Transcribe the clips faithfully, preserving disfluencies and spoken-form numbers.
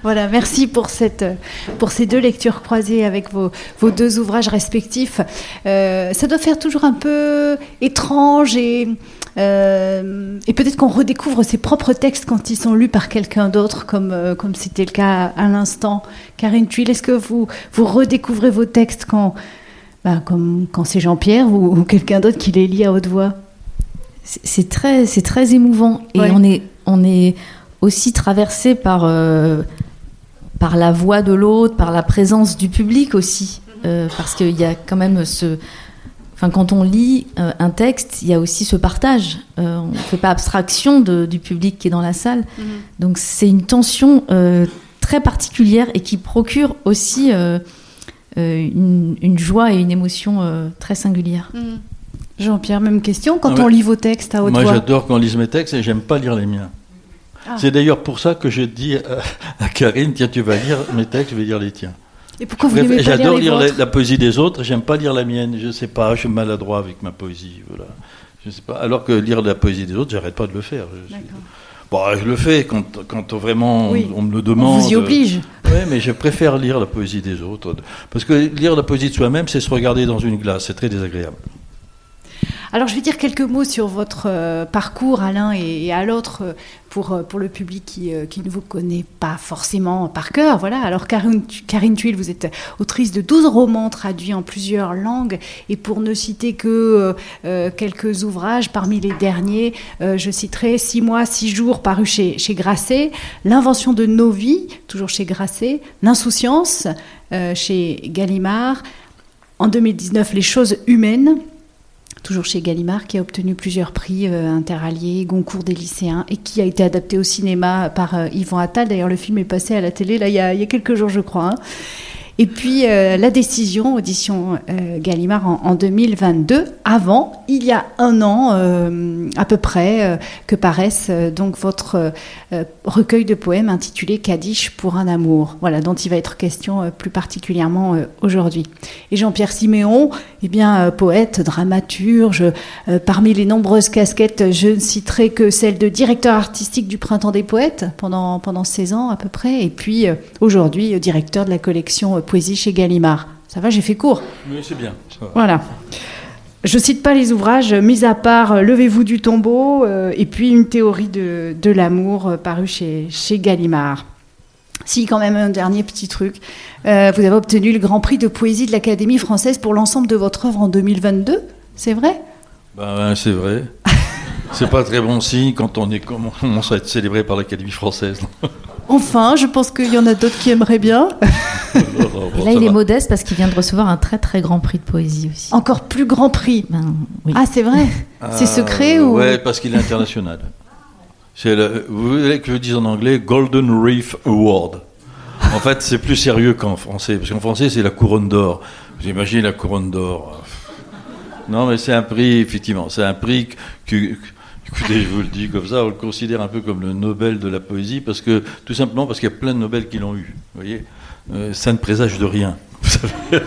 Voilà, merci pour, cette, pour ces deux lectures croisées avec vos, vos deux ouvrages respectifs. Euh, ça doit faire toujours un peu étrange et, euh, et peut-être qu'on redécouvre ses propres textes quand ils sont lus par quelqu'un d'autre, comme, euh, comme c'était le cas à, à l'instant. Karine Thuil, est-ce que vous, vous redécouvrez vos textes quand, bah, comme, quand c'est Jean-Pierre ou, ou quelqu'un d'autre qui les lit à haute voix? C'est, c'est, très, c'est très émouvant. Et ouais. on est... On est aussi traversé par, euh, par la voix de l'autre, par la présence du public aussi. Euh, parce qu'il y a quand même ce... Enfin, quand on lit euh, un texte, il y a aussi ce partage. Euh, on ne fait pas abstraction de, du public qui est dans la salle. Mm-hmm. Donc c'est une tension euh, très particulière et qui procure aussi euh, euh, une, une joie et une émotion euh, très singulière. Mm. Jean-Pierre, même question. Quand ah on ouais. lit vos textes à haute Moi, voix... Moi, j'adore qu'on lise mes textes et j'aime pas lire les miens. Ah. C'est d'ailleurs pour ça que je dis à, à Karine, tiens, tu vas lire mes textes, je vais lire les tiens. Et pourquoi vous n'aimez pas J'adore lire, les lire la, la poésie des autres, j'aime pas lire la mienne, je sais pas, je suis maladroit avec ma poésie, voilà. Je sais pas. Alors que lire la poésie des autres, j'arrête pas de le faire. Je, bon, je le fais quand, quand vraiment oui. on, on me le demande. On vous y oblige. Oui, mais je préfère lire la poésie des autres. Parce que lire la poésie de soi-même, c'est se regarder dans une glace, c'est très désagréable. Alors, je vais dire quelques mots sur votre euh, parcours à l'un et, et à l'autre euh, pour, euh, pour le public qui, euh, qui ne vous connaît pas forcément par cœur. Voilà. Alors, Karine, Karine Thuil, vous êtes autrice de douze romans traduits en plusieurs langues. Et pour ne citer que euh, quelques ouvrages, parmi les derniers, euh, je citerai Six mois, six jours, paru chez, chez Grasset, L'invention de nos vies, toujours chez Grasset, L'insouciance, euh, chez Gallimard. En deux mille dix-neuf, Les choses humaines, toujours chez Gallimard, qui a obtenu plusieurs prix euh, interalliés, Goncourt des lycéens, et qui a été adapté au cinéma par euh, Yvan Attal. D'ailleurs, le film est passé à la télé là, il, y a, il y a quelques jours, je crois. Hein. Et puis, euh, La Décision, audition euh, Gallimard en, en deux mille vingt-deux. Avant, il y a un an, euh, à peu près, euh, que paraisse euh, donc votre euh, recueil de poèmes intitulé Kaddish pour un amour, voilà, dont il va être question euh, plus particulièrement euh, aujourd'hui. Et Jean-Pierre Siméon, eh bien, euh, poète, dramaturge, euh, parmi les nombreuses casquettes, je ne citerai que celle de directeur artistique du Printemps des Poètes pendant, pendant seize ans à peu près, et puis euh, aujourd'hui, euh, directeur de la collection euh, Poésie chez Gallimard. Ça va, j'ai fait court. Oui, c'est bien. Ça va. Voilà. Je ne cite pas les ouvrages, mis à part euh, Levez-vous du tombeau euh, et puis Une théorie de, de l'amour euh, paru chez, chez Gallimard. Si, quand même, un dernier petit truc. Euh, vous avez obtenu le Grand Prix de poésie de l'Académie française pour l'ensemble de votre œuvre en deux mille vingt-deux. C'est vrai ? Ben, c'est vrai. C'est pas très bon signe quand on, est, on commence à être célébré par l'Académie française. Enfin, je pense qu'il y en a d'autres qui aimeraient bien. Et là, il est modeste parce qu'il vient de recevoir un très très grand prix de poésie aussi. Encore plus grand prix. Ben, oui. Ah, c'est vrai. Ah, c'est secret ou... Ouais, parce qu'il est international. C'est le, vous voulez que je dise en anglais Golden Reef Award. En fait, c'est plus sérieux qu'en français, parce qu'en français, c'est la couronne d'or. Vous imaginez la couronne d'or. Non, mais c'est un prix, effectivement, c'est un prix que, écoutez, je vous le dis comme ça, on le considère un peu comme le Nobel de la poésie, parce que, tout simplement parce qu'il y a plein de Nobel qui l'ont eu, vous voyez. Euh, ça ne présage de rien. Vous savez.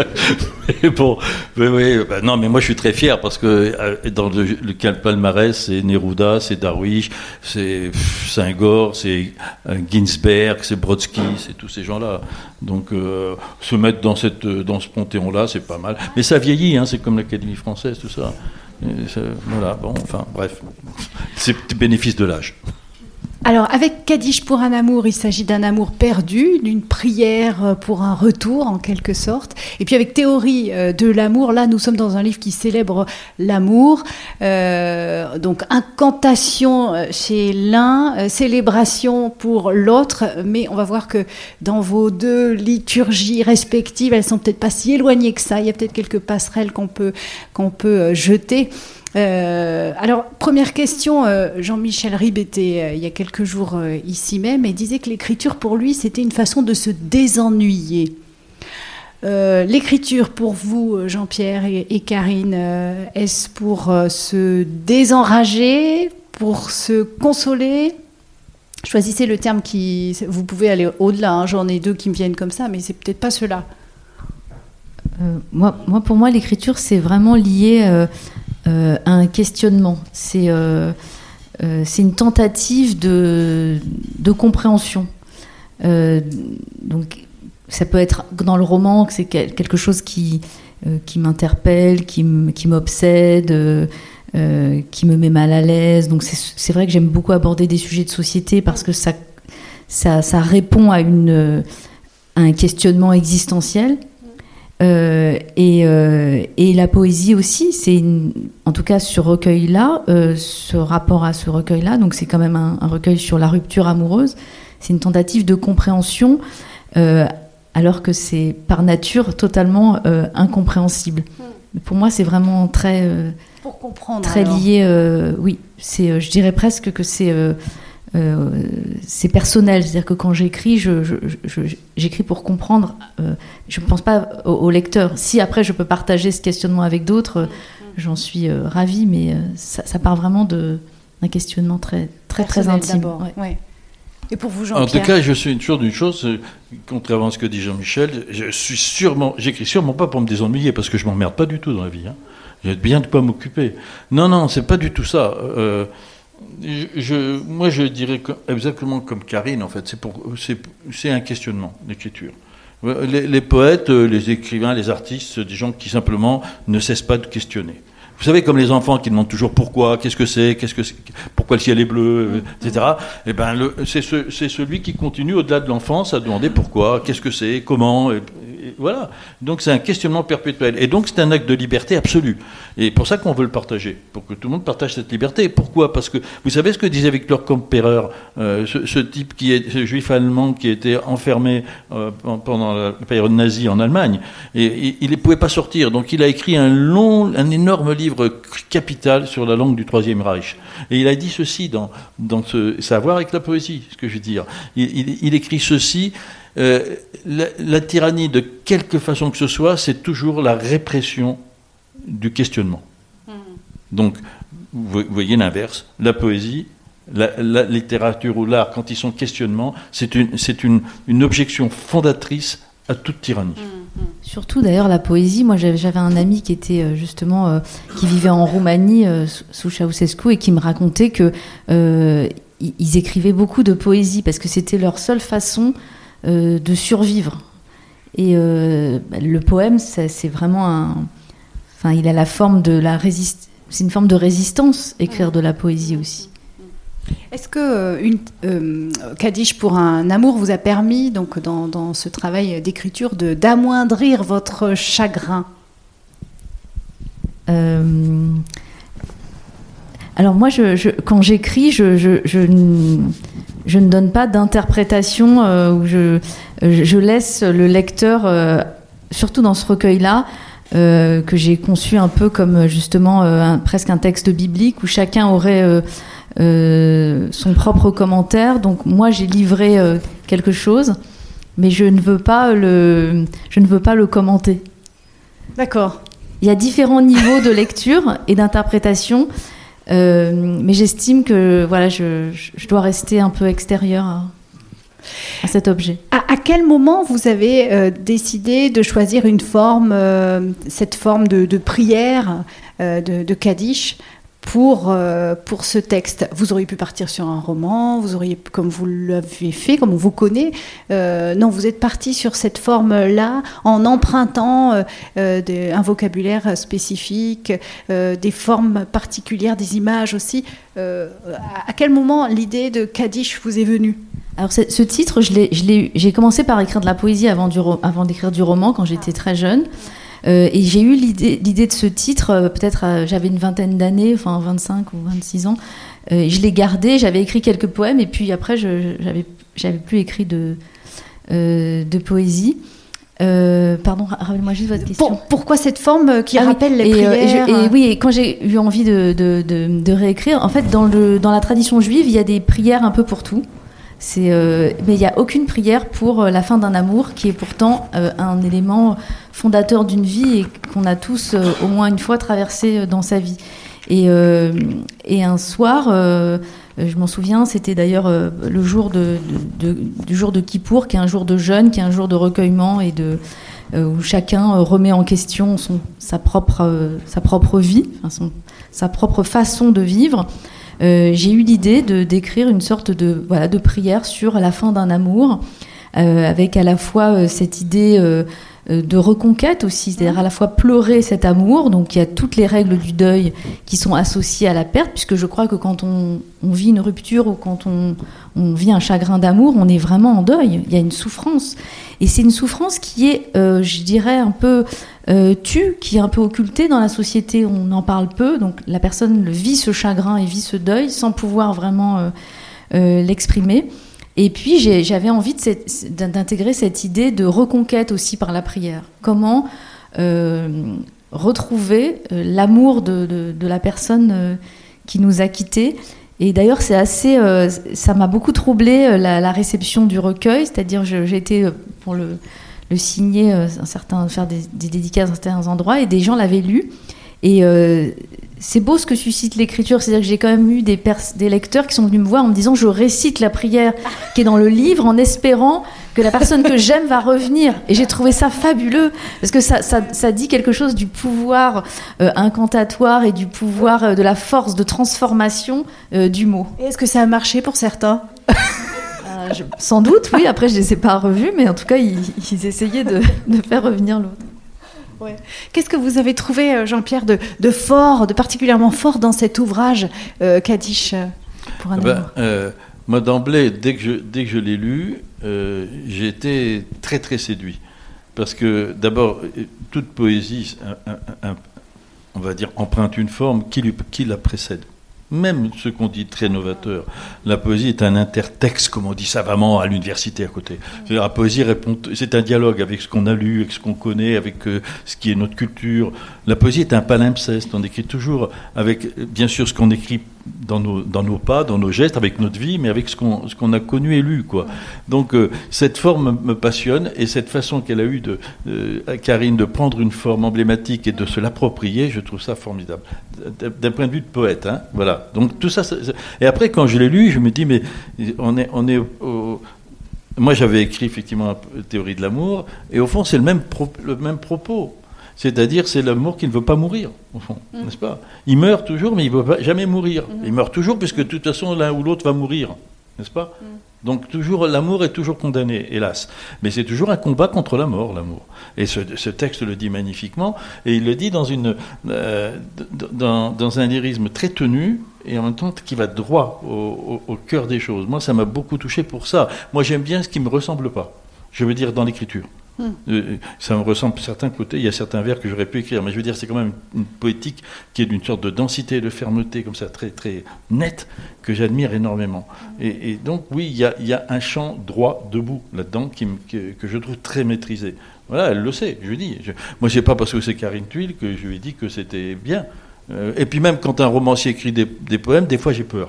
Mais bon, oui, oui, ben non, mais moi je suis très fier parce que euh, dans le, le palmarès, c'est Neruda, c'est Darwish, c'est Senghor, c'est euh, Ginsberg, c'est Brodsky, c'est tous ces gens-là. Donc euh, se mettre dans, cette, dans ce panthéon-là, c'est pas mal. Mais ça vieillit, hein, c'est comme l'Académie française, tout ça. Et ça voilà, bon, enfin, bref, c'est le bénéfice de l'âge. Alors, avec Kaddish pour un amour, il s'agit d'un amour perdu, d'une prière pour un retour, en quelque sorte. Et puis, avec Théorie de l'amour, là, nous sommes dans un livre qui célèbre l'amour. Euh, donc, incantation chez l'un, célébration pour l'autre. Mais on va voir que dans vos deux liturgies respectives, elles sont peut-être pas si éloignées que ça. Il y a peut-être quelques passerelles qu'on peut, qu'on peut jeter. Euh, alors, première question, euh, Jean-Michel Ribes était euh, il y a quelques jours euh, ici même et disait que l'écriture pour lui c'était une façon de se désennuyer. Euh, l'écriture pour vous, Jean-Pierre et, et Karine, euh, est-ce pour euh, se désenrager, pour se consoler ? Choisissez le terme qui... Vous pouvez aller au-delà, hein, j'en ai deux qui me viennent comme ça, mais c'est peut-être pas ceux-là. Euh, moi, moi, pour moi, l'écriture, c'est vraiment lié... Euh, Euh, un questionnement, c'est, euh, euh, c'est une tentative de, de compréhension. Euh, donc, ça peut être dans le roman que c'est quelque chose qui, euh, qui m'interpelle, qui, m- qui m'obsède, euh, euh, qui me met mal à l'aise. Donc, c'est, c'est vrai que j'aime beaucoup aborder des sujets de société parce que ça, ça, ça répond à, une, à un questionnement existentiel. Euh, et, euh, et la poésie aussi, c'est une, en tout cas ce recueil-là, euh, ce rapport à ce recueil-là, donc c'est quand même un, un recueil sur la rupture amoureuse, c'est une tentative de compréhension, euh, alors que c'est par nature totalement euh, incompréhensible. Mmh. Pour moi, c'est vraiment très, euh, Pour comprendre, très alors. lié, euh, oui, c'est, euh, je dirais presque que c'est... Euh, Euh, c'est personnel, c'est-à-dire que quand j'écris, je, je, je, j'écris pour comprendre. Euh, je ne pense pas au, au lecteur. Si après je peux partager ce questionnement avec d'autres, euh, j'en suis euh, ravie, mais euh, ça, ça part vraiment de, d'un questionnement très, très, très intime. Ouais. Ouais. Et pour vous, Jean-Pierre ? En tout cas, je suis sûr d'une chose, contrairement à ce que dit Jean-Michel, je suis sûrement, j'écris sûrement pas pour me désennuyer, parce que je m'emmerde pas du tout dans la vie. Hein. J'ai bien de quoi m'occuper. Non, non, c'est pas du tout ça. Euh, Je, je, moi, je dirais exactement comme Karine, en fait. C'est, pour, c'est, c'est un questionnement, l'écriture. Les, les poètes, les écrivains, les artistes, des gens qui simplement ne cessent pas de questionner. Vous savez, comme les enfants qui demandent toujours pourquoi, qu'est-ce que c'est, qu'est-ce que c'est, pourquoi le ciel est bleu, et cetera. Et ben, le, c'est, ce, c'est celui qui continue au-delà de l'enfance à demander pourquoi, qu'est-ce que c'est, comment. Et, et voilà. Donc c'est un questionnement perpétuel. Et donc c'est un acte de liberté absolue. Et pour ça qu'on veut le partager, pour que tout le monde partage cette liberté. Pourquoi ? Parce que vous savez ce que disait Victor Klemperer, euh, ce, ce type qui est ce juif allemand qui était enfermé euh, pendant la période nazie en Allemagne, et, et il ne pouvait pas sortir. Donc il a écrit un long, un énorme livre capital sur la langue du Troisième Reich. Et il a dit ceci dans dans ce, ça a à voir avec la poésie, ce que je veux dire. Il, il, il écrit ceci. Euh, la, la tyrannie, de quelque façon que ce soit, c'est toujours la répression du questionnement. Mmh. Donc, vous voyez l'inverse. La poésie, la, la littérature ou l'art, quand ils sont questionnement, c'est une, c'est une, une objection fondatrice à toute tyrannie. Mmh. Surtout, d'ailleurs, la poésie. Moi, j'avais, j'avais un ami qui était justement, euh, qui vivait en Roumanie euh, sous Ceausescu et qui me racontait que euh, ils écrivaient beaucoup de poésie parce que c'était leur seule façon Euh, de survivre. Et euh, le poème, ça, c'est vraiment un... Enfin, il a la forme de la résist... C'est une forme de résistance, écrire de la poésie aussi. Est-ce que euh, une, euh, Kadish pour un amour vous a permis, donc, dans, dans ce travail d'écriture, de, d'amoindrir votre chagrin ? euh... Alors moi, je, je, quand j'écris, je... je, je Je ne donne pas d'interprétation, euh, où je, je laisse le lecteur, euh, surtout dans ce recueil-là, euh, que j'ai conçu un peu comme justement euh, un, presque un texte biblique où chacun aurait euh, euh, son propre commentaire. Donc moi, j'ai livré euh, quelque chose, mais je ne veux pas le, je ne veux pas le commenter. D'accord. Il y a différents niveaux de lecture et d'interprétation. Euh, mais j'estime que voilà, je, je dois rester un peu extérieure à, à cet objet. À, à quel moment vous avez euh, décidé de choisir une forme, euh, cette forme de, de prière, euh, de, de Kadish, pour, euh, pour ce texte ? Vous auriez pu partir sur un roman, vous auriez, comme vous l'avez fait, comme on vous connaît. Euh, non, vous êtes parti sur cette forme-là en empruntant euh, euh, de, un vocabulaire spécifique, euh, des formes particulières, des images aussi. Euh, à, à quel moment l'idée de Kadish vous est venue ? Alors ce titre, je l'ai, je l'ai, j'ai commencé par écrire de la poésie avant, du, avant d'écrire du roman quand j'étais très jeune. Euh, et j'ai eu l'idée, l'idée de ce titre, euh, peut-être euh, j'avais une vingtaine d'années, enfin vingt-cinq ou vingt-six ans. Euh, je l'ai gardé, j'avais écrit quelques poèmes et puis après je, j'avais, j'avais plus écrit de, euh, de poésie. Euh, pardon, rappelle-moi juste votre question. Pour, pourquoi cette forme qui ah rappelle oui, les et, prières et, je, et oui, et quand j'ai eu envie de, de, de, de réécrire, en fait dans, le, dans la tradition juive, il y a des prières un peu pour tout. C'est, euh, mais il n'y a aucune prière pour la fin d'un amour qui est pourtant euh, un élément fondateur d'une vie et qu'on a tous euh, au moins une fois traversé dans sa vie. Et, euh, et un soir, euh, je m'en souviens, c'était d'ailleurs euh, le jour de, de, de, du jour de Kippour, qui est un jour de jeûne, qui est un jour de recueillement et de, euh, où chacun remet en question son, sa, propre, euh, sa propre vie, enfin son, sa propre façon de vivre. euh, j'ai eu l'idée de d'écrire une sorte de voilà de prière sur la fin d'un amour, euh, avec à la fois euh, cette idée euh, de reconquête aussi, c'est-à-dire à la fois pleurer cet amour, donc il y a toutes les règles du deuil qui sont associées à la perte, puisque je crois que quand on, on vit une rupture ou quand on, on vit un chagrin d'amour, on est vraiment en deuil, il y a une souffrance. Et c'est une souffrance qui est, euh, je dirais, un peu euh, tue, qui est un peu occultée dans la société, on en parle peu, donc la personne le vit ce chagrin et vit ce deuil sans pouvoir vraiment euh, euh, l'exprimer. Et puis j'ai, j'avais envie de cette, d'intégrer cette idée de reconquête aussi par la prière. Comment euh, retrouver euh, l'amour de, de, de la personne euh, qui nous a quittés. Et d'ailleurs, c'est assez, euh, ça m'a beaucoup troublé euh, la, la réception du recueil. C'est-à-dire, je, j'ai été euh, pour le, le signer, euh, un certain, faire des, des dédicaces à certains endroits, et des gens l'avaient lu. Et euh, c'est beau ce que suscite l'écriture, c'est-à-dire que j'ai quand même eu des, pers- des lecteurs qui sont venus me voir en me disant je récite la prière qui est dans le livre en espérant que la personne que j'aime va revenir. Et j'ai trouvé ça fabuleux parce que ça, ça, ça dit quelque chose du pouvoir euh, incantatoire et du pouvoir euh, de la force de transformation euh, du mot. Et est-ce que ça a marché pour certains ? euh, je, Sans doute, oui. Après, je ne les ai pas revus, mais en tout cas, ils, ils essayaient de, de faire revenir l'autre. Ouais. Qu'est-ce que vous avez trouvé, Jean-Pierre, de, de fort, de particulièrement fort dans cet ouvrage, euh, Kadish, pour un ben, amour euh, Moi, d'emblée, dès que je, dès que je l'ai lu, euh, j'ai été très, très séduit. Parce que, d'abord, toute poésie, un, un, un, on va dire, emprunte une forme qui, lui, qui la précède. Même ce qu'on dit très novateur, la poésie est un intertexte, comme on dit savamment à l'université à côté. C'est-à-dire, la poésie répond, c'est un dialogue avec ce qu'on a lu, avec ce qu'on connaît, avec euh, ce qui est notre culture. La poésie est un palimpseste. On écrit toujours avec, bien sûr, ce qu'on écrit dans nos, dans nos pas, dans nos gestes, avec notre vie, mais avec ce qu'on, ce qu'on a connu et lu, quoi. Donc, euh, cette forme me passionne, et cette façon qu'elle a eue, de, euh, Karine, de prendre une forme emblématique et de se l'approprier, je trouve ça formidable. D'un point de vue de poète, hein, voilà. Donc, tout ça, ça, ça... Et après, quand je l'ai lu, je me dis, mais on est, on est au... Moi, j'avais écrit, effectivement, la théorie de l'amour, et au fond, c'est le même, pro... le même propos. C'est-à-dire, c'est l'amour qui ne veut pas mourir, au fond, mmh. n'est-ce pas ? Il meurt toujours, mais il ne veut pas, jamais mourir. Mmh. Il meurt toujours, puisque de toute façon, l'un ou l'autre va mourir, n'est-ce pas ? mmh. Donc, toujours, l'amour est toujours condamné, hélas. Mais c'est toujours un combat contre la mort, l'amour. Et ce, ce texte le dit magnifiquement, et il le dit dans, une, euh, dans, dans un lyrisme très tenu, et en même temps qui va droit au, au, au cœur des choses. Moi, ça m'a beaucoup touché pour ça. Moi, j'aime bien ce qui ne me ressemble pas, je veux dire, dans l'écriture. Hum. Euh, ça me ressemble certains côtés, il y a certains vers que j'aurais pu écrire, mais je veux dire, c'est quand même une, une poétique qui est d'une sorte de densité et de fermeté, comme ça, très, très nette, que j'admire énormément. Hum. Et, et donc, oui, il y a, il y a un chant droit, debout, là-dedans, qui, que, que je trouve très maîtrisé. Voilà, elle le sait, je lui dis. Je, moi, c'est pas parce que c'est Karine Thuil que je lui ai dit que c'était bien. Euh, et puis même, quand un romancier écrit des, des poèmes, des fois, j'ai peur.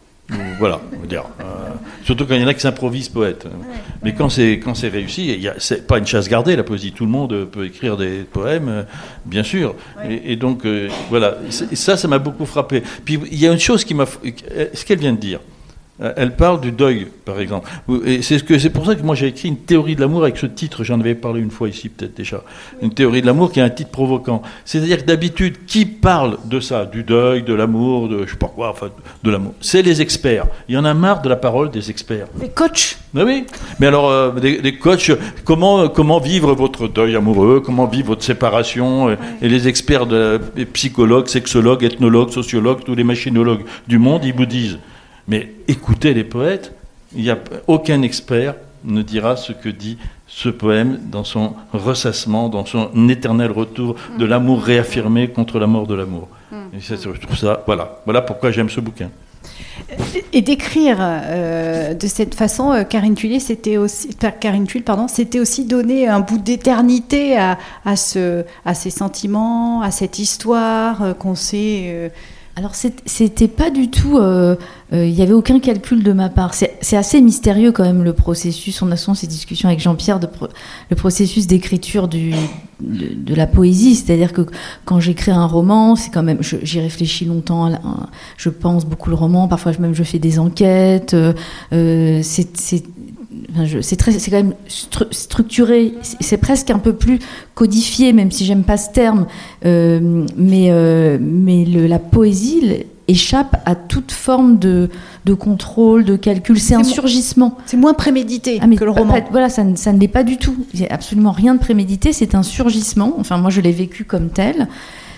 Voilà, on va dire. Euh, surtout quand il y en a qui s'improvisent poètes. Ouais, Mais ouais. quand c'est quand c'est réussi, il y a, c'est pas une chasse gardée la poésie. Tout le monde peut écrire des poèmes, euh, bien sûr. Ouais. Et, et donc euh, voilà, et ça, ça m'a beaucoup frappé. Puis il y a une chose qui m'a, ce qu'elle vient de dire. Elle parle du deuil, par exemple. Et c'est, ce que, c'est pour ça que moi j'ai écrit une théorie de l'amour avec ce titre, j'en avais parlé une fois ici peut-être déjà. Une théorie de l'amour qui a un titre provoquant. C'est-à-dire que d'habitude, qui parle de ça, du deuil, de l'amour, de je sais pas quoi, enfin de l'amour, c'est les experts. Il y en a marre de la parole des experts. Les coachs. Ben oui. Mais alors, euh, des, des coachs, comment, comment vivre votre deuil amoureux, comment vivre votre séparation, ouais. Et les experts, de, les psychologues, sexologues, ethnologues, sociologues, tous les machinologues du monde, ils vous disent. Mais écoutez les poètes, il y a aucun expert ne dira ce que dit ce poème dans son ressassement, dans son éternel retour de l'amour réaffirmé contre la mort de l'amour. Et ça, je trouve ça, voilà, voilà pourquoi j'aime ce bouquin. Et d'écrire euh, de cette façon, euh, Karine Thuil, c'était aussi, Karine Thuil, pardon, c'était aussi donner un bout d'éternité à, à, ce, à ces sentiments, à cette histoire euh, qu'on sait. Euh, Alors, c'était pas du tout... Il euh, euh, n'y avait aucun calcul de ma part. C'est, c'est assez mystérieux, quand même, le processus. On a souvent ces discussions avec Jean-Pierre, de pro, le processus d'écriture du, de, de la poésie. C'est-à-dire que quand j'écris un roman, c'est quand même... Je, j'y réfléchis longtemps. Je pense beaucoup le roman. Parfois, même, je fais des enquêtes. Euh, c'est... c'est Enfin, je, c'est, très, c'est quand même stru- structuré, c'est, c'est presque un peu plus codifié, même si j'aime pas ce terme. Euh, mais euh, mais le, la poésie échappe à toute forme de, de contrôle, de calcul. C'est, c'est un mo- surgissement. C'est moins prémédité ah, mais que le roman. Pas, voilà, ça, ça ne l'est pas du tout. Il n'y a absolument rien de prémédité. C'est un surgissement. Enfin, moi, je l'ai vécu comme tel.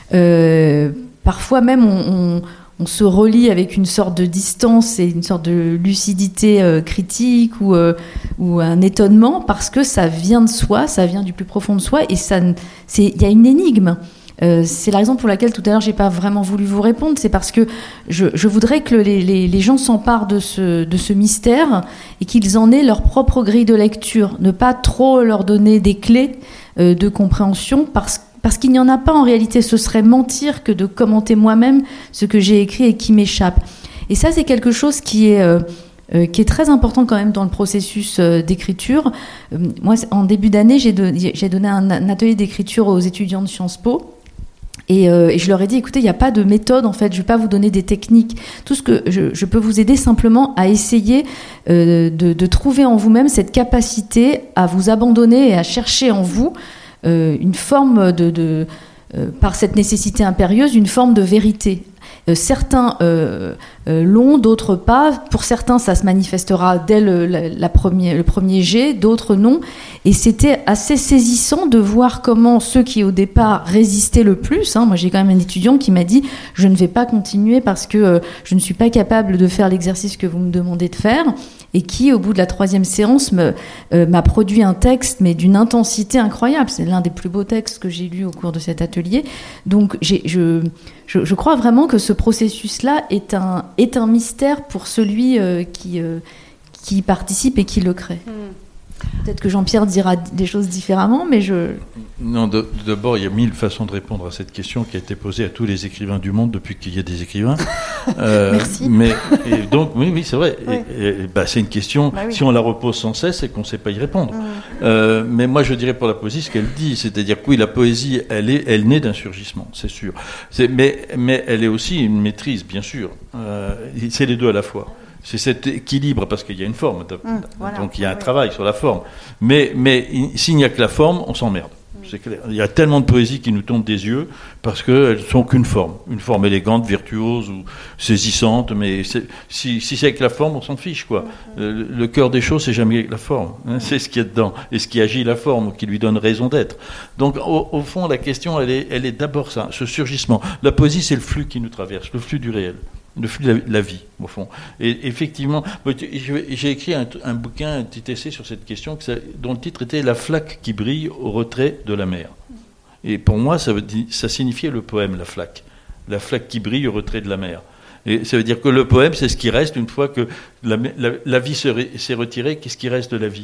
Euh, parfois même, on, on, on se relie avec une sorte de distance et une sorte de lucidité euh, critique ou, euh, ou un étonnement parce que ça vient de soi, ça vient du plus profond de soi et ça, c'est, il y a une énigme. Euh, c'est la raison pour laquelle tout à l'heure j'ai pas vraiment voulu vous répondre, c'est parce que je, je voudrais que les, les, les gens s'emparent de ce, de ce mystère et qu'ils en aient leur propre grille de lecture, ne pas trop leur donner des clés euh, de compréhension parce que Parce qu'il n'y en a pas en réalité, ce serait mentir que de commenter moi-même ce que j'ai écrit et qui m'échappe. Et ça, c'est quelque chose qui est, euh, euh, qui est très important quand même dans le processus euh, d'écriture. Euh, moi, en début d'année, j'ai, de, j'ai donné un, un atelier d'écriture aux étudiants de Sciences Po. Et, euh, et je leur ai dit, écoutez, il n'y a pas de méthode, en fait, je ne vais pas vous donner des techniques. Tout ce que je, je peux vous aider simplement à essayer euh, de, de trouver en vous-même cette capacité à vous abandonner et à chercher en vous Euh, une forme de, de euh, par cette nécessité impérieuse, une forme de vérité. Euh, certains euh, euh, l'ont, d'autres pas. Pour certains, ça se manifestera dès le, la, la premier, le premier jet, d'autres non. Et c'était assez saisissant de voir comment ceux qui, au départ, résistaient le plus, hein, moi j'ai quand même un étudiant qui m'a dit « je ne vais pas continuer parce que euh, je ne suis pas capable de faire l'exercice que vous me demandez de faire », et qui, au bout de la troisième séance, me, euh, m'a produit un texte, mais d'une intensité incroyable. C'est l'un des plus beaux textes que j'ai lus au cours de cet atelier. Donc, j'ai, je, je, je crois vraiment que ce processus-là est un, est un mystère pour celui euh, qui, euh, qui y participe et qui le crée. Mmh. Peut-être que Jean-Pierre dira des choses différemment, mais je... Non, de, d'abord, il y a mille façons de répondre à cette question qui a été posée à tous les écrivains du monde depuis qu'il y a des écrivains. Euh, Merci. Mais, et donc, oui, oui, c'est vrai. Oui. Et, et, bah, c'est une question, bah oui. Si on la repose sans cesse, c'est qu'on ne sait pas y répondre. Mmh. Euh, mais moi, je dirais pour la poésie ce qu'elle dit, c'est-à-dire que oui, la poésie, elle, est, elle naît d'un surgissement, c'est sûr. C'est, mais, mais elle est aussi une maîtrise, bien sûr. Euh, c'est les deux à la fois. C'est cet équilibre, parce qu'il y a une forme, mmh, voilà, donc il y a un oui. travail sur la forme. Mais, mais s'il n'y a que la forme, on s'emmerde. Mmh. C'est clair. Il y a tellement de poésie qui nous tombe des yeux, parce qu'elles ne sont qu'une forme. Une forme élégante, virtuose ou saisissante, mais c'est, si, si c'est avec la forme, on s'en fiche, quoi. Mmh. Le, le cœur des choses, c'est jamais avec la forme. Hein, c'est ce qu'il y a dedans, et ce qui agit la forme, qui lui donne raison d'être. Donc, au, au fond, la question, elle est, elle est d'abord ça, ce surgissement. La poésie, c'est le flux qui nous traverse, le flux du réel. Le flux de la, la vie, au fond. Et effectivement, j'ai écrit un, un bouquin, un petit essai sur cette question, que ça, dont le titre était « La flaque qui brille au retrait de la mer ». Et pour moi, ça, veut dire, ça signifiait le poème, la flaque. La flaque qui brille au retrait de la mer. Et ça veut dire que le poème, c'est ce qui reste une fois que la, la, la vie s'est retirée. Qu'est-ce qui reste de la vie ?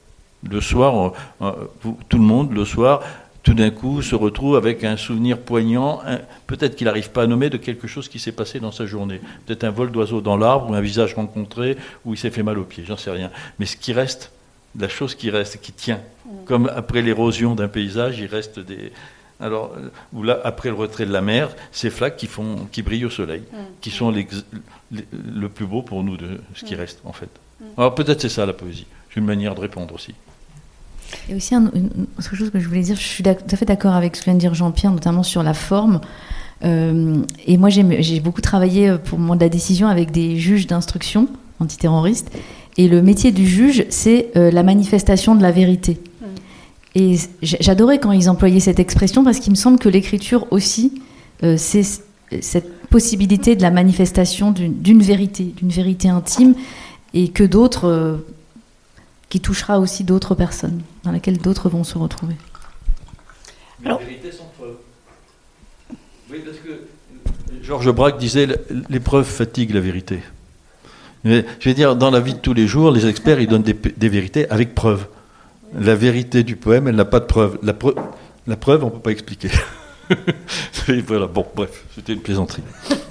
Le soir, on, on, tout le monde, le soir... tout d'un coup, se retrouve avec un souvenir poignant, un, peut-être qu'il n'arrive pas à nommer, de quelque chose qui s'est passé dans sa journée. Peut-être un vol d'oiseau dans l'arbre, ou un visage rencontré, où il s'est fait mal au pied, j'en sais rien. Mais ce qui reste, la chose qui reste, qui tient, mmh. comme après l'érosion d'un paysage, il reste des... Alors, ou là, après le retrait de la mer, ces flaques qui, font, qui brillent au soleil, mmh. qui sont les, les, le plus beau pour nous de ce qui mmh. reste, en fait. Mmh. Alors peut-être c'est ça, la poésie. C'est une manière de répondre aussi. Et aussi, un, une, autre chose que je voulais dire, je suis tout à fait d'accord avec ce que vient de dire Jean-Pierre, notamment sur la forme. Euh, et moi, j'ai, j'ai beaucoup travaillé pour le moment de la décision avec des juges d'instruction antiterroristes. Et le métier du juge, c'est euh, la manifestation de la vérité. Mmh. Et j'adorais quand ils employaient cette expression parce qu'il me semble que l'écriture aussi, euh, c'est cette possibilité de la manifestation d'une, d'une vérité, d'une vérité intime, et que d'autres... Euh, qui touchera aussi d'autres personnes, dans laquelle d'autres vont se retrouver. Mais alors, la vérité sans preuve. Oui, parce que Georges Braque disait « l'épreuve fatigue la vérité ». Mais je veux dire, dans la vie de tous les jours, les experts, ils donnent des, des vérités avec preuve. La vérité du poème, elle n'a pas de preuve. La, pre- la preuve, on ne peut pas expliquer. Voilà, bon, bref, c'était une plaisanterie.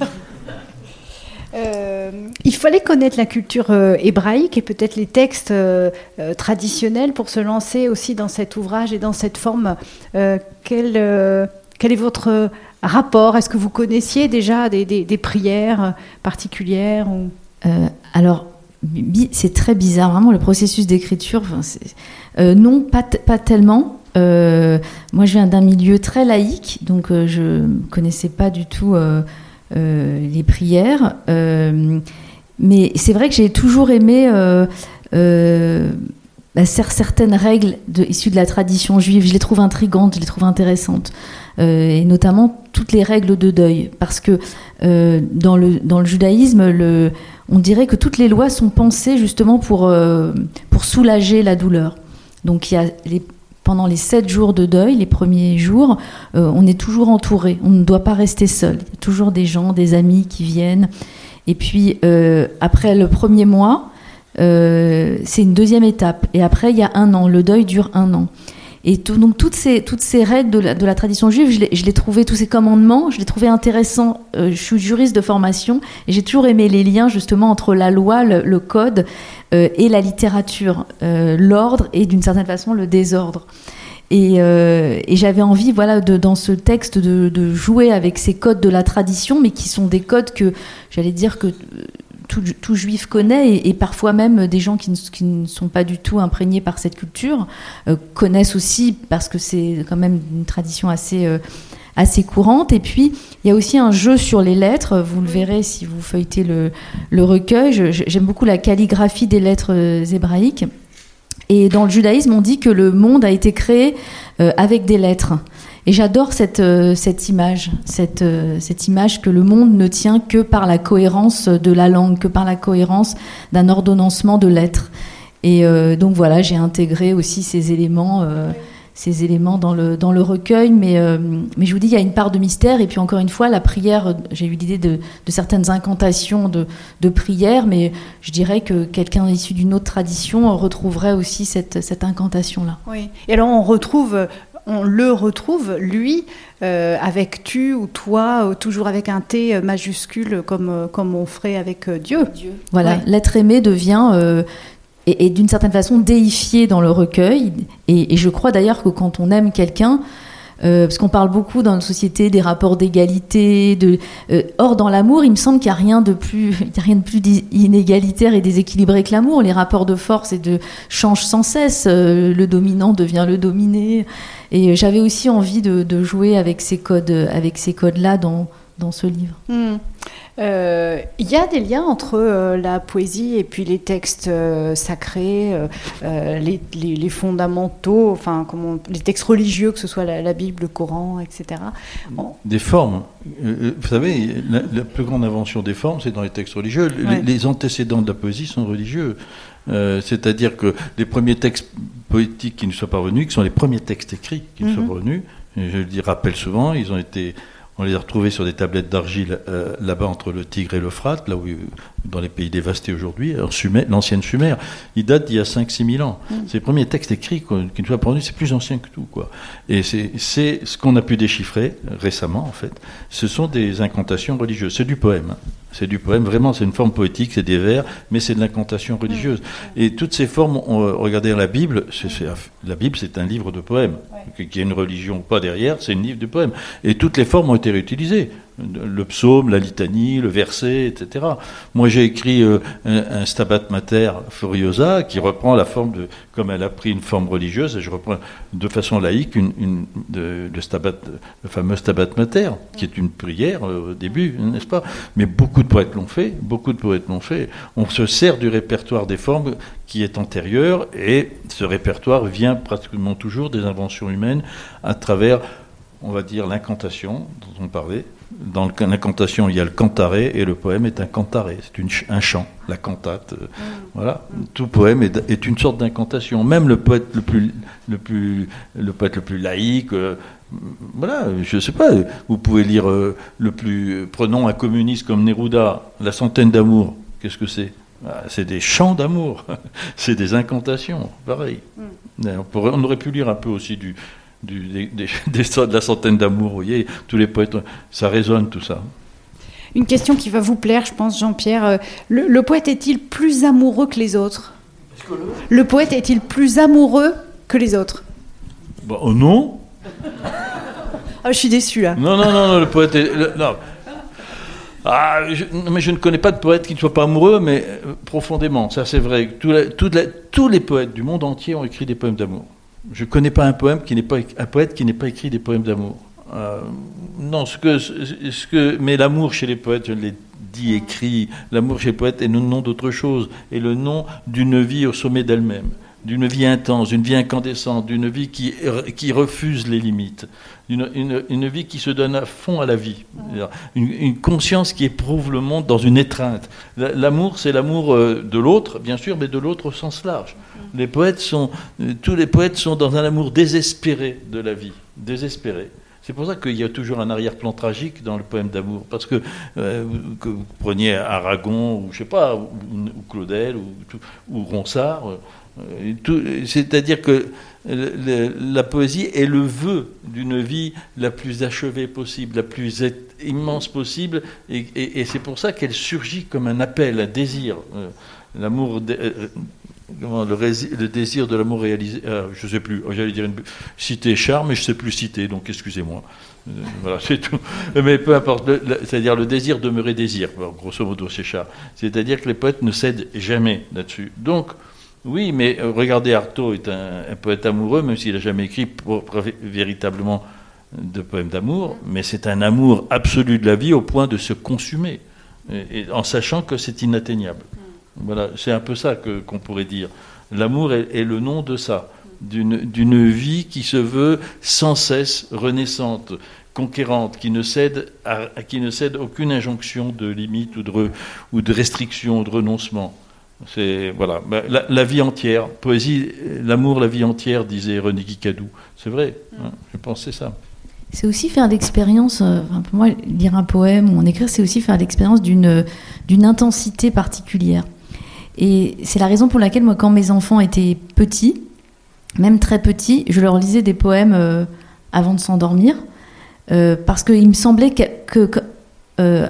Euh, il fallait connaître la culture euh, hébraïque et peut-être les textes euh, euh, traditionnels pour se lancer aussi dans cet ouvrage et dans cette forme. Euh, quel, euh, quel est votre rapport ? Est-ce que vous connaissiez déjà des, des, des prières particulières ou... euh, Alors, bi- c'est très bizarre, vraiment, le processus d'écriture. Enfin, c'est... Euh, non, pas, t- pas tellement. Euh, moi, je viens d'un milieu très laïque, donc euh, je ne connaissais pas du tout... Euh, euh, les prières. Euh, mais c'est vrai que j'ai toujours aimé euh, euh, bah, certaines règles de, issues de la tradition juive. Je les trouve intrigantes, je les trouve intéressantes. Euh, et notamment toutes les règles de deuil. Parce que euh, dans, le, dans le judaïsme, le, on dirait que toutes les lois sont pensées justement pour, euh, pour soulager la douleur. Donc il y a les, pendant les sept jours de deuil, les premiers jours, euh, on est toujours entouré. On ne doit pas rester seul. Il y a toujours des gens, des amis qui viennent. Et puis euh, après le premier mois, euh, c'est une deuxième étape. Et après, il y a un an. Le deuil dure un an. Et tout, donc toutes ces, toutes ces règles de la, de la tradition juive, je les, je les trouvais, tous ces commandements, je les trouvais intéressants. Euh, je suis juriste de formation et j'ai toujours aimé les liens justement entre la loi, le, le code euh, et la littérature, euh, l'ordre et d'une certaine façon le désordre. Et, euh, et j'avais envie, voilà, de, dans ce texte, de, de jouer avec ces codes de la tradition, mais qui sont des codes que, j'allais dire que Tout, tout juif connaît, et, et parfois même des gens qui ne, qui ne sont pas du tout imprégnés par cette culture euh, connaissent aussi, parce que c'est quand même une tradition assez, euh, assez courante. Et puis, il y a aussi un jeu sur les lettres, vous le verrez si vous feuilletez le, le recueil. Je, j'aime beaucoup la calligraphie des lettres euh, hébraïques. Et dans le judaïsme, on dit que le monde a été créé euh, avec des lettres. Et j'adore cette, euh, cette image, cette, euh, cette image que le monde ne tient que par la cohérence de la langue, que par la cohérence d'un ordonnancement de lettres. Et euh, donc voilà, j'ai intégré aussi ces éléments, euh, ces éléments dans le, dans le recueil. Mais, euh, mais je vous dis, il y a une part de mystère. Et puis encore une fois, la prière, j'ai eu l'idée de, de certaines incantations de, de prière, mais je dirais que quelqu'un issu d'une autre tradition retrouverait aussi cette, cette incantation-là. Oui. Et alors on retrouve... On le retrouve, lui, euh, avec tu ou toi, euh, toujours avec un T majuscule, comme, euh, comme on ferait avec euh, Dieu. Dieu. Voilà, ouais. L'être aimé devient, euh, et, et d'une certaine façon, déifié dans le recueil. Et, et je crois d'ailleurs que quand on aime quelqu'un, euh, parce qu'on parle beaucoup dans notre société des rapports d'égalité, de, euh, or dans l'amour, il me semble qu'il n'y a rien de plus, il y a rien de plus inégalitaire et déséquilibré que l'amour. Les rapports de force et de changent sans cesse. Euh, le dominant devient le dominé. Et j'avais aussi envie de, de jouer avec ces codes, avec ces codes-là dans, dans ce livre. Mmh. Euh, y a des liens entre euh, la poésie et puis les textes euh, sacrés, euh, les, les, les fondamentaux, enfin, comment, les textes religieux, que ce soit la, la Bible, le Coran, et cetera. Bon. Des formes. Euh, vous savez, la, la plus grande invention des formes, c'est dans les textes religieux. Ouais. Les, les antécédents de la poésie sont religieux. Euh, c'est-à-dire que les premiers textes poétiques qui nous sont parvenus, qui sont les premiers textes écrits qui nous mm-hmm. sont parvenus, je le dis, rappelle souvent, ils ont été, on les a retrouvés sur des tablettes d'argile euh, là-bas entre le Tigre et l'Euphrate, là où, dans les pays dévastés aujourd'hui, Sumer, l'ancienne Sumer, ils datent d'il y a cinq six mille ans. Mm. C'est les premiers textes écrits quoi, qui nous sont parvenus, c'est plus ancien que tout, quoi. Et c'est, c'est ce qu'on a pu déchiffrer récemment, en fait. Ce sont des incantations religieuses, c'est du poème. C'est du poème, vraiment, c'est une forme poétique, c'est des vers, mais c'est de l'incantation religieuse. Et toutes ces formes, on, regardez la Bible, c'est, c'est, la Bible c'est un livre de poèmes. Qu'il y ait une religion ou pas derrière, c'est un livre de poèmes. Et toutes les formes ont été réutilisées. Le psaume, la litanie, le verset, et cetera. Moi, j'ai écrit euh, un, un Stabat Mater Furiosa qui reprend la forme de, comme elle a pris une forme religieuse, et je reprends de façon laïque une, une de, de Stabat, le fameux Stabat Mater, qui est une prière euh, au début, n'est-ce pas? Mais beaucoup de poètes l'ont fait, beaucoup de poètes l'ont fait. On se sert du répertoire des formes qui est antérieur, et ce répertoire vient pratiquement toujours des inventions humaines à travers, on va dire, l'incantation dont on parlait. Dans l'incantation, il y a le cantaré, et le poème est un cantaré, c'est une, un chant, la cantate. Euh, mmh. Voilà, tout poème est, est une sorte d'incantation. Même le poète le plus, le plus, le poète le plus laïque, euh, voilà, je ne sais pas. Vous pouvez lire euh, le plus, prenons un communiste comme Neruda, La Centaine d'amour. Qu'est-ce que c'est? Ah, c'est des chants d'amour, c'est des incantations, pareil. Mmh. On, pourrait, on aurait pu lire un peu aussi du Du, des, des, des, de la Centaine d'amour, vous voyez, tous les poètes, ça résonne tout ça. Une question qui va vous plaire, je pense, Jean-Pierre. Le, le poète est-il plus amoureux que les autres? Que le... le poète est-il plus amoureux que les autres? Bah, oh non. Ah, je suis déçu là. Non, non, non, non le poète est... Le, non. Ah, je, mais je ne connais pas de poète qui ne soit pas amoureux, mais euh, profondément, ça c'est vrai. Tout la, tout la, tous les poètes du monde entier ont écrit des poèmes d'amour. Je ne connais pas un, poème qui n'est pas, un poète qui n'ait pas écrit des poèmes d'amour. Euh, non, ce que, ce que, mais l'amour chez les poètes, je l'ai dit, écrit, l'amour chez les poètes est le nom d'autre chose, est le nom d'une vie au sommet d'elle-même, d'une vie intense, d'une vie incandescente, d'une vie qui, qui refuse les limites, d'une une, une vie qui se donne à fond à la vie, une, une conscience qui éprouve le monde dans une étreinte. L'amour, c'est l'amour de l'autre, bien sûr, mais de l'autre au sens large. Les poètes sont, tous les poètes sont dans un amour désespéré de la vie, désespéré. C'est pour ça qu'il y a toujours un arrière-plan tragique dans le poème d'amour, parce que, euh, que vous preniez Aragon, ou je sais pas, ou, ou Claudel, ou, ou Ronsard, euh, tout, c'est-à-dire que le, le, la poésie est le vœu d'une vie la plus achevée possible, la plus immense possible, et, et, et c'est pour ça qu'elle surgit comme un appel, un désir. Euh, l'amour... De, euh, Le, rési- le désir de l'amour réalisé, euh, je ne sais plus, j'allais dire une citer Char, mais je ne sais plus citer, donc excusez-moi. Euh, voilà, c'est tout. Mais peu importe, le, le, c'est-à-dire le désir demeurer désir, bon, grosso modo, c'est Char. C'est-à-dire que les poètes ne cèdent jamais là-dessus. Donc, oui, mais euh, regardez, Artaud est un, un poète amoureux, même s'il n'a jamais écrit pour, pour, véritablement de poèmes d'amour, mais c'est un amour absolu de la vie au point de se consumer, et, et, en sachant que c'est inatteignable. Voilà, c'est un peu ça que, qu'on pourrait dire. L'amour est, est le nom de ça, d'une, d'une vie qui se veut sans cesse renaissante, conquérante, qui ne cède à, qui ne cède aucune injonction de limite ou de, ou de restriction, de renoncement. C'est, voilà, la, la vie entière, poésie, l'amour, la vie entière, disait René Guicadou. C'est vrai, hein, je pense que c'est ça. C'est aussi faire l'expérience, euh, enfin pour moi, lire un poème ou en écrire, c'est aussi faire l'expérience d'une, d'une intensité particulière. Et c'est la raison pour laquelle, moi, quand mes enfants étaient petits, même très petits, je leur lisais des poèmes euh, avant de s'endormir, euh, parce qu'il me semblait que, que, que euh,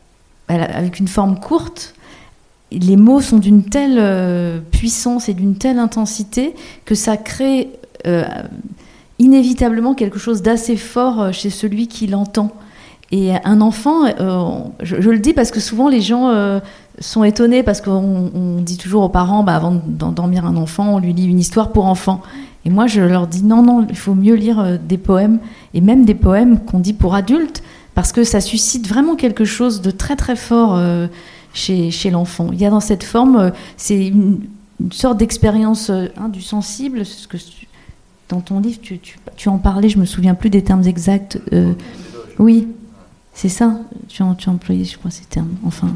avec une forme courte, les mots sont d'une telle euh, puissance et d'une telle intensité que ça crée euh, inévitablement quelque chose d'assez fort chez celui qui l'entend. Et un enfant, euh, je, je le dis parce que souvent les gens... Euh, sont étonnés parce qu'on on dit toujours aux parents, bah, avant d'endormir un enfant, on lui lit une histoire pour enfants. Et moi, je leur dis non, non, il faut mieux lire euh, des poèmes, et même des poèmes qu'on dit pour adultes, parce que ça suscite vraiment quelque chose de très très fort euh, chez, chez l'enfant. Il y a dans cette forme, euh, c'est une, une sorte d'expérience euh, hein, du sensible. Ce que tu, dans ton livre, tu, tu, tu en parlais, je me souviens plus des termes exacts. Euh, oui, c'est ça. Tu as, tu as employé, je crois, ces termes. Enfin.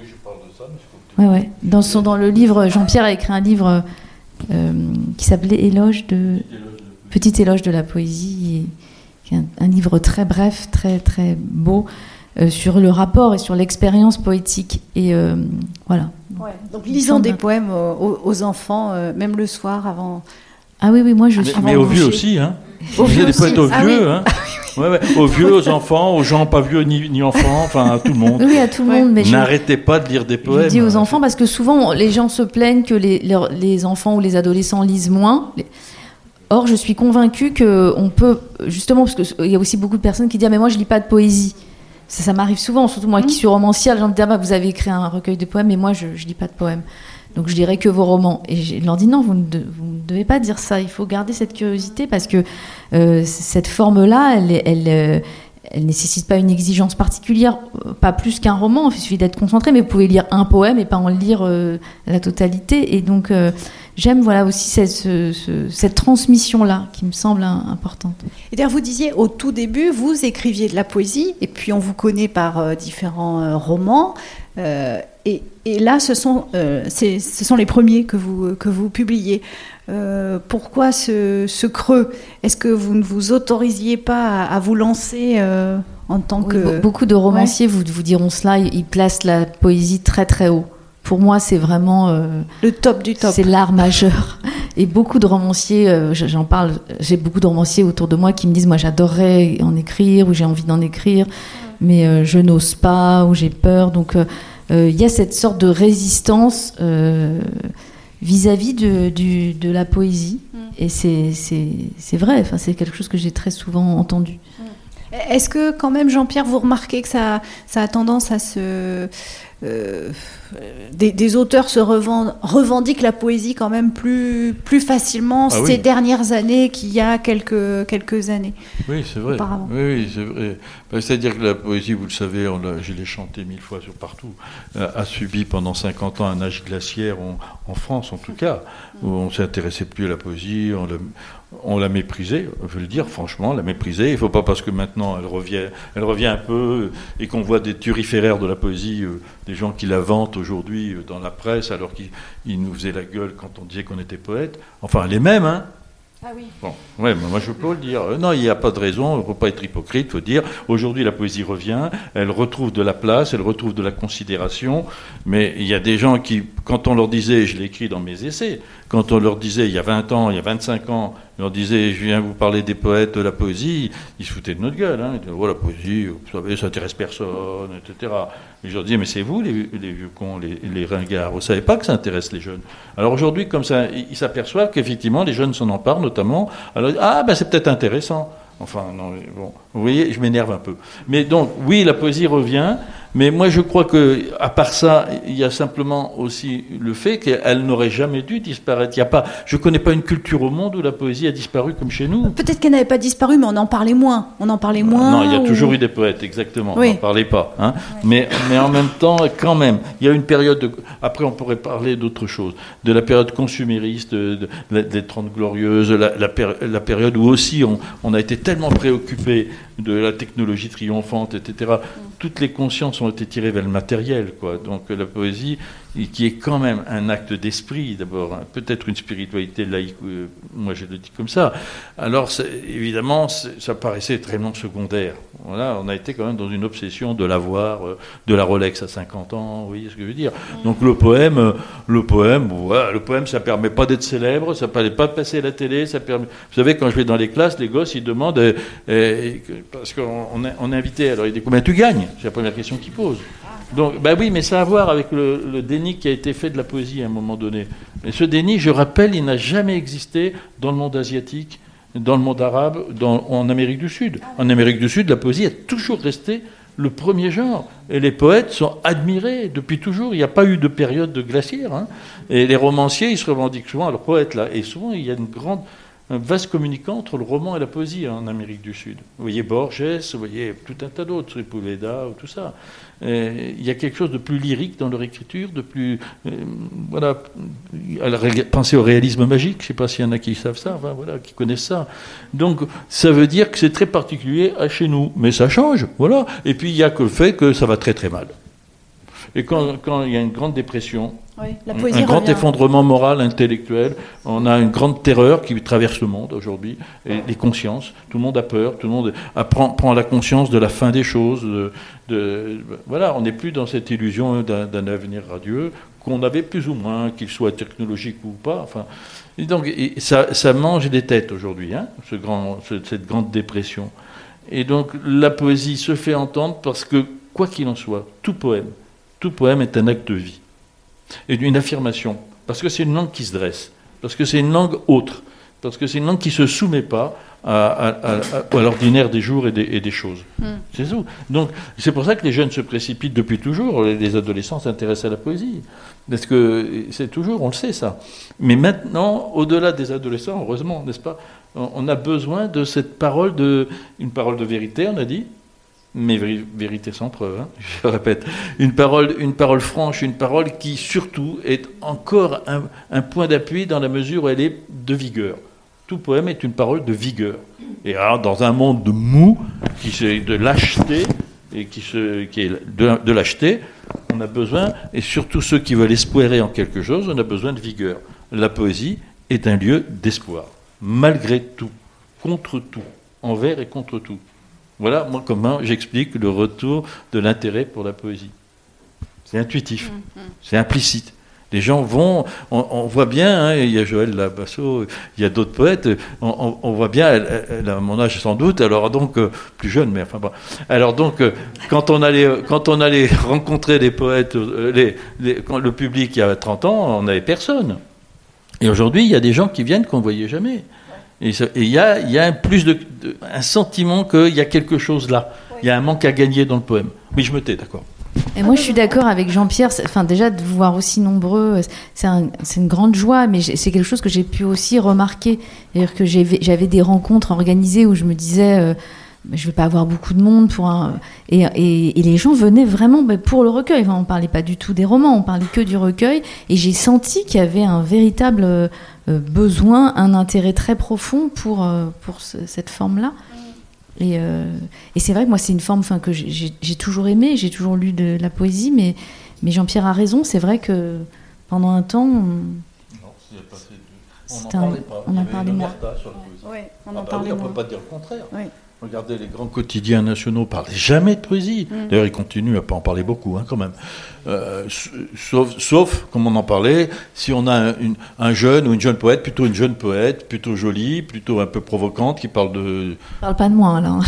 Ouais, ouais. Dans, son, dans le livre, Jean-Pierre a écrit un livre euh, qui s'appelait Éloge de... Petit éloge de la poésie, qui est un, un livre très bref, très, très beau, euh, sur le rapport et sur l'expérience poétique. Et euh, voilà. Ouais. Donc lisons des poèmes aux, aux enfants, euh, même le soir avant... Ah oui, oui, moi je mais, suis... Mais aux vieux aussi, hein. Aux vieux des poètes aux ah, vieux, oui. hein. Ouais, ouais. Aux vieux, aux enfants, aux gens pas vieux ni, ni enfants, enfin à tout le monde. Oui, à tout le ouais. monde. Mais n'arrêtez je... pas de lire des poèmes. Je dis aux enfants parce que souvent les gens se plaignent que les, les, les enfants ou les adolescents lisent moins. Or, je suis convaincue qu'on peut, justement, parce qu'il y a aussi beaucoup de personnes qui disent ah, mais moi je lis pas de poésie. Ça, ça m'arrive souvent, surtout moi mmh. qui suis romancière. Les gens me disent ah, bah, vous avez écrit un recueil de poèmes, mais moi je, je lis pas de poèmes. Donc je dirais que vos romans. Et je leur dis non, vous ne, de, vous ne devez pas dire ça. Il faut garder cette curiosité parce que euh, cette forme-là, elle, elle, elle, elle nécessite pas une exigence particulière, pas plus qu'un roman. Il suffit d'être concentré, mais vous pouvez lire un poème et pas en lire euh, la totalité. Et donc euh, j'aime voilà aussi cette, ce, ce, cette transmission-là qui me semble un, importante. Et d'ailleurs, vous disiez au tout début, vous écriviez de la poésie et puis on vous connaît par euh, différents euh, romans. Euh, et, et là, ce sont, euh, c'est, ce sont les premiers que vous, que vous publiez. Euh, pourquoi ce, ce creux ? Est-ce que vous ne vous autorisiez pas à, à vous lancer euh, en tant oui, que... Beaucoup de romanciers ouais. vous, vous diront cela, ils placent la poésie très très haut. Pour moi, c'est vraiment... Euh, le top du top. C'est l'art majeur. Et beaucoup de romanciers, euh, j'en parle, j'ai beaucoup de romanciers autour de moi qui me disent « Moi, j'adorerais en écrire » ou « J'ai envie d'en écrire ». Mais euh, je n'ose pas ou j'ai peur. Donc, il euh, euh, y a cette sorte de résistance euh, vis-à-vis de, du, de la poésie. Mm. Et c'est, c'est, c'est vrai, enfin, c'est quelque chose que j'ai très souvent entendu. Mm. Est-ce que quand même, Jean-Pierre, vous remarquez que ça, ça a tendance à se... euh, des, des auteurs se revendent, revendiquent la poésie quand même plus, plus facilement ah, ces oui. dernières années qu'il y a quelques, quelques années. Oui, c'est vrai. Oui, oui, c'est vrai. Ben, c'est-à-dire que la poésie, vous le savez, on l'a, je l'ai chantée mille fois sur partout, a subi pendant cinquante ans un âge glaciaire en, en France, en tout cas, où on ne s'intéressait plus à la poésie, on l'a, on l'a méprisée, je veux le dire, franchement, la méprisée. Il ne faut pas parce que maintenant elle revient, elle revient un peu et qu'on voit des turiféraires de la poésie, euh, des gens qui la vantent aujourd'hui euh, dans la presse alors qu'ils ils nous faisaient la gueule quand on disait qu'on était poète. Enfin, les mêmes, hein. Ah oui. Bon, ouais, mais moi je peux le dire. Euh, non, il n'y a pas de raison, il ne faut pas être hypocrite, il faut dire. Aujourd'hui, la poésie revient, elle retrouve de la place, elle retrouve de la considération, mais il y a des gens qui, quand on leur disait, je l'ai écrit dans mes essais, quand on leur disait il y a vingt ans, il y a vingt-cinq ans, on leur disait je viens vous parler des poètes, de la poésie, ils se foutaient de notre gueule. Hein. Ils disaient, oh, la poésie, vous savez, ça n'intéresse personne, et cetera. Et je leur disais, mais c'est vous les, les vieux cons, les, les ringards, vous ne savez pas que ça intéresse les jeunes. Alors aujourd'hui, comme ça, ils s'aperçoivent qu'effectivement, les jeunes s'en emparent, notamment. Alors, ah, ben c'est peut-être intéressant. Enfin, non, bon, vous voyez, je m'énerve un peu. Mais donc, oui, la poésie revient, mais moi je crois que, à part ça, il y a simplement aussi le fait qu'elle n'aurait jamais dû disparaître. Il y a pas, je ne connais pas une culture au monde où la poésie a disparu comme chez nous. Peut-être qu'elle n'avait pas disparu, mais on en parlait moins. On en parlait moins. Non, il y a ou... toujours eu des poètes, exactement. Oui. On n'en parlait pas. Hein. Oui. Mais, mais en même temps, quand même, il y a une période. De... Après, on pourrait parler d'autre chose. De la période consumériste, de, de, des Trente Glorieuses, la, la, péri- la période où aussi on, on a été tellement préoccupé de la technologie triomphante, et cetera. Mm. Toutes les consciences ont été tirées vers le matériel, quoi. Donc la poésie, qui est quand même un acte d'esprit, d'abord, hein, peut-être une spiritualité laïque, euh, moi je le dis comme ça. Alors c'est, évidemment, c'est, ça paraissait extrêmement secondaire. Voilà, on a été quand même dans une obsession de l'avoir, euh, de la Rolex à cinquante ans, vous voyez ce que je veux dire. Donc le poème, euh, le poème, voilà, le poème, ça permet pas d'être célèbre, ça permet pas de passer à la télé, ça permet. Vous savez, quand je vais dans les classes, les gosses ils demandent, euh, euh, parce qu'on est, on est invité, alors ils disent combien tu gagnes ? C'est la première question qu'ils posent. Donc, bah oui, mais ça a à voir avec le, le déni qui a été fait de la poésie à un moment donné. Et ce déni, je rappelle, il n'a jamais existé dans le monde asiatique, dans le monde arabe, dans, en Amérique du Sud. En Amérique du Sud, la poésie a toujours resté le premier genre. Et les poètes sont admirés depuis toujours. Il n'y a pas eu de période de glaciaire. Hein. Et les romanciers, ils se revendiquent souvent à leurs poètes, là. Et souvent, il y a une grande... un vaste communicant entre le roman et la poésie en Amérique du Sud. Vous voyez Borges, vous voyez tout un tas d'autres, Sepúlveda, tout ça. Et il y a quelque chose de plus lyrique dans leur écriture, de plus... Euh, voilà, pensez au réalisme magique, je ne sais pas s'il y en a qui savent ça, enfin, voilà, qui connaissent ça. Donc, ça veut dire que c'est très particulier à chez nous. Mais ça change, voilà. Et puis, il n'y a que le fait que ça va très très mal. Et quand, quand il y a une grande dépression, oui, la poésie un grand revient. effondrement moral, intellectuel, on a une grande terreur qui traverse le monde aujourd'hui, et les consciences, tout le monde a peur, tout le monde apprend, prend la conscience de la fin des choses. De, de, voilà, on n'est plus dans cette illusion d'un, d'un avenir radieux qu'on avait plus ou moins, qu'il soit technologique ou pas. Enfin, et donc et ça, ça mange des têtes aujourd'hui, hein, ce grand, ce, cette grande dépression. Et donc la poésie se fait entendre parce que, quoi qu'il en soit, tout poème, tout poème est un acte de vie. Et une affirmation, parce que c'est une langue qui se dresse, parce que c'est une langue autre, parce que c'est une langue qui ne se soumet pas à, à, à, à l'ordinaire des jours et des, et des choses. Mm. C'est tout. Donc, c'est pour ça que les jeunes se précipitent depuis toujours, les adolescents s'intéressent à la poésie, parce que c'est toujours, on le sait ça. Mais maintenant, au-delà des adolescents, heureusement, n'est-ce pas, on a besoin de cette parole, de, une parole de vérité, on a dit, mais vérité sans preuve, hein, je répète, une parole, une parole franche, une parole qui surtout est encore un, un point d'appui dans la mesure où elle est de vigueur. Tout poème est une parole de vigueur. Et alors, dans un monde de mou, qui c'est de lâcheté, et qui, se, qui est de, de lâcheté, on a besoin, et surtout ceux qui veulent espérer en quelque chose, on a besoin de vigueur. La poésie est un lieu d'espoir, malgré tout, contre tout, envers et contre tout. Voilà, moi, comment j'explique le retour de l'intérêt pour la poésie. C'est intuitif, mmh, mmh. c'est implicite. Les gens vont, on, on voit bien, hein, il y a Joël Labasso, il y a d'autres poètes, on, on, on voit bien, elle, elle a mon âge sans doute, alors donc, euh, plus jeune, mais enfin bon. Alors donc, euh, quand, on allait, quand on allait rencontrer les poètes, euh, les, les, quand le public il y a trente ans, on n'avait personne. Et aujourd'hui, il y a des gens qui viennent qu'on ne voyait jamais. Et il y a, y a un, plus de, de, un sentiment qu'il y a quelque chose là. Oui. Il y a un manque à gagner dans le poème. Oui, je me tais, d'accord. Et moi, je suis d'accord avec Jean-Pierre. Enfin, déjà, de vous voir aussi nombreux, c'est, un, c'est une grande joie, mais c'est quelque chose que j'ai pu aussi remarquer. C'est-à-dire que j'avais, j'avais des rencontres organisées où je me disais, euh, je ne vais pas avoir beaucoup de monde pour un... Et, et, et les gens venaient vraiment pour le recueil. Enfin, on ne parlait pas du tout des romans, on parlait que du recueil. Et j'ai senti qu'il y avait un véritable euh, besoin, un intérêt très profond pour, euh, pour ce, cette forme-là. Et, euh, et c'est vrai que moi, c'est une forme enfin, que j'ai, j'ai toujours aimée, j'ai toujours lu de la poésie, mais, mais Jean-Pierre a raison, c'est vrai que pendant un temps, on, non, on n'en parlait pas. On en parlait moins. Oui, on en ah, parlait, moins. On ne peut pas dire le contraire. Oui. Regardez, les grands quotidiens nationaux ne parlaient jamais de poésie. Mmh. D'ailleurs, ils continuent à pas en parler beaucoup, hein, quand même. Euh, sauf, sauf, comme on en parlait, si on a un, une, un jeune ou une jeune poète, plutôt une jeune poète, plutôt jolie, plutôt un peu provocante, qui parle de... Parle pas de moi, là.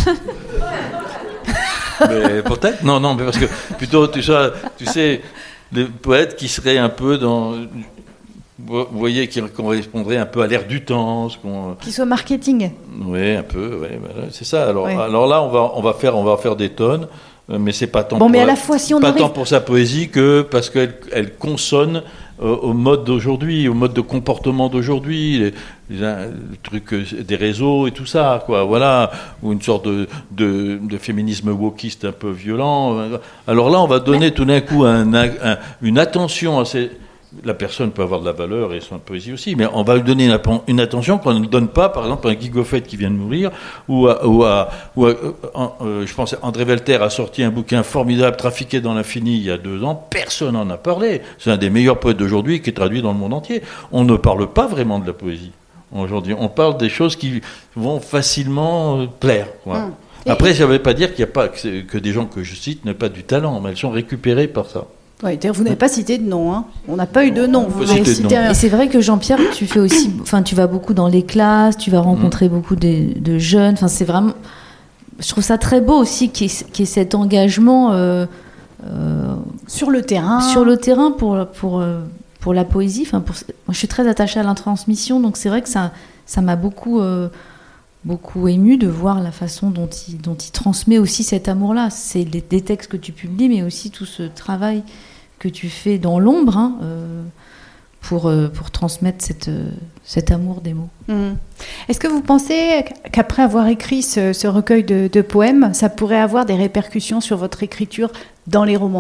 Mais peut-être, non, non, mais parce que plutôt, tu sais, tu sais, les poètes qui seraient un peu dans... Vous voyez, qui correspondrait un peu à l'ère du temps. Qu'on... Qui soit marketing. Oui, un peu, oui, c'est ça. Alors, oui. alors là, on va, on, va faire, on va faire des tonnes, mais c'est pas tant, bon, pour, mais à la fois, si on pas arrive... tant pour sa poésie que parce qu'elle elle consonne euh, au mode d'aujourd'hui, au mode de comportement d'aujourd'hui, les, les, les trucs des réseaux et tout ça, quoi. Voilà, ou une sorte de, de, de féminisme wokiste un peu violent. Alors là, on va donner mais... tout d'un coup un, un, une attention à ces... La personne peut avoir de la valeur et son poésie aussi, mais on va lui donner une, une attention qu'on ne donne pas, par exemple, à un Guy Goffet qui vient de mourir, ou à, ou à, ou à euh, euh, je pense, André Velter a sorti un bouquin formidable, Trafiqué dans l'infini, il y a deux ans. Personne n'en a parlé. C'est un des meilleurs poètes d'aujourd'hui qui est traduit dans le monde entier. On ne parle pas vraiment de la poésie aujourd'hui. On parle des choses qui vont facilement euh, plaire, quoi. Hum. Après, ça ne veut pas dire qu'il n'y a pas que, que des gens que je cite n'ont pas du talent, mais elles sont récupérées par ça. Oui, d'ailleurs, vous n'avez pas cité de nom, hein. On n'a pas eu de nom. Vous avez cité un... Et c'est vrai que Jean-Pierre, tu fais aussi, enfin, tu vas beaucoup dans les classes, tu vas rencontrer mmh. beaucoup de, de jeunes. Enfin, c'est vraiment, je trouve ça très beau aussi qu'il y ait, qu'il y ait cet engagement euh, euh, sur le terrain, sur le terrain pour pour pour la poésie. Enfin, pour, moi, je suis très attachée à la transmission, donc c'est vrai que ça ça m'a beaucoup euh, beaucoup émue de voir la façon dont il dont il transmet aussi cet amour-là. C'est les, des textes que tu publies, mais aussi tout ce travail que tu fais dans l'ombre hein, euh, pour, euh, pour transmettre cette, euh, cet amour des mots. Mmh. Est-ce que vous pensez qu'après avoir écrit ce, ce recueil de, de poèmes, ça pourrait avoir des répercussions sur votre écriture dans les romans ?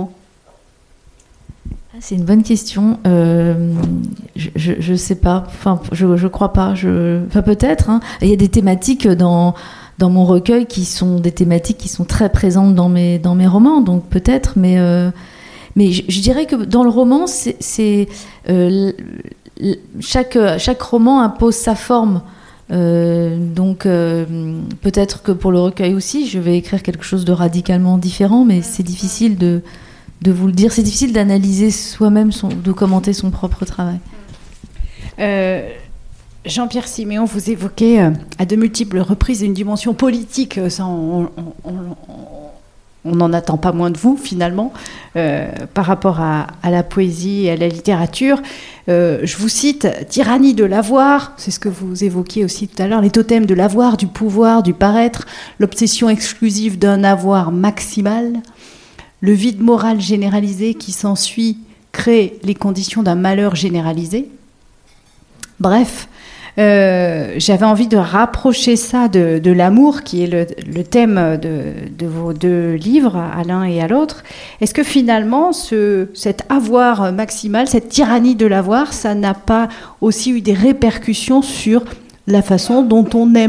C'est une bonne question. Euh, je ne sais pas. Enfin, je ne crois pas. Je, enfin, peut-être. Hein. Il y a des thématiques dans, dans mon recueil qui sont des thématiques qui sont très présentes dans mes, dans mes romans, donc peut-être, mais... Euh, Mais je, je dirais que dans le roman, c'est, c'est, euh, chaque, chaque roman impose sa forme. Euh, donc euh, peut-être que pour le recueil aussi, je vais écrire quelque chose de radicalement différent, mais c'est difficile de, de vous le dire. C'est difficile d'analyser soi-même, son, de commenter son propre travail. Euh, Jean-Pierre Siméon, vous évoquez euh, à de multiples reprises une dimension politique. Ça, on, on, on, on n'en attend pas moins de vous, finalement, euh, par rapport à, à la poésie et à la littérature. Euh, je vous cite « Tyrannie de l'avoir », c'est ce que vous évoquiez aussi tout à l'heure, les totems de l'avoir, du pouvoir, du paraître, l'obsession exclusive d'un avoir maximal, le vide moral généralisé qui s'ensuit crée les conditions d'un malheur généralisé. Bref, Euh, j'avais envie de rapprocher ça de, de l'amour, qui est le, le thème de, de vos deux livres, à l'un et à l'autre. Est-ce que finalement, ce, cet avoir maximal, cette tyrannie de l'avoir, ça n'a pas aussi eu des répercussions sur la façon dont on aime ?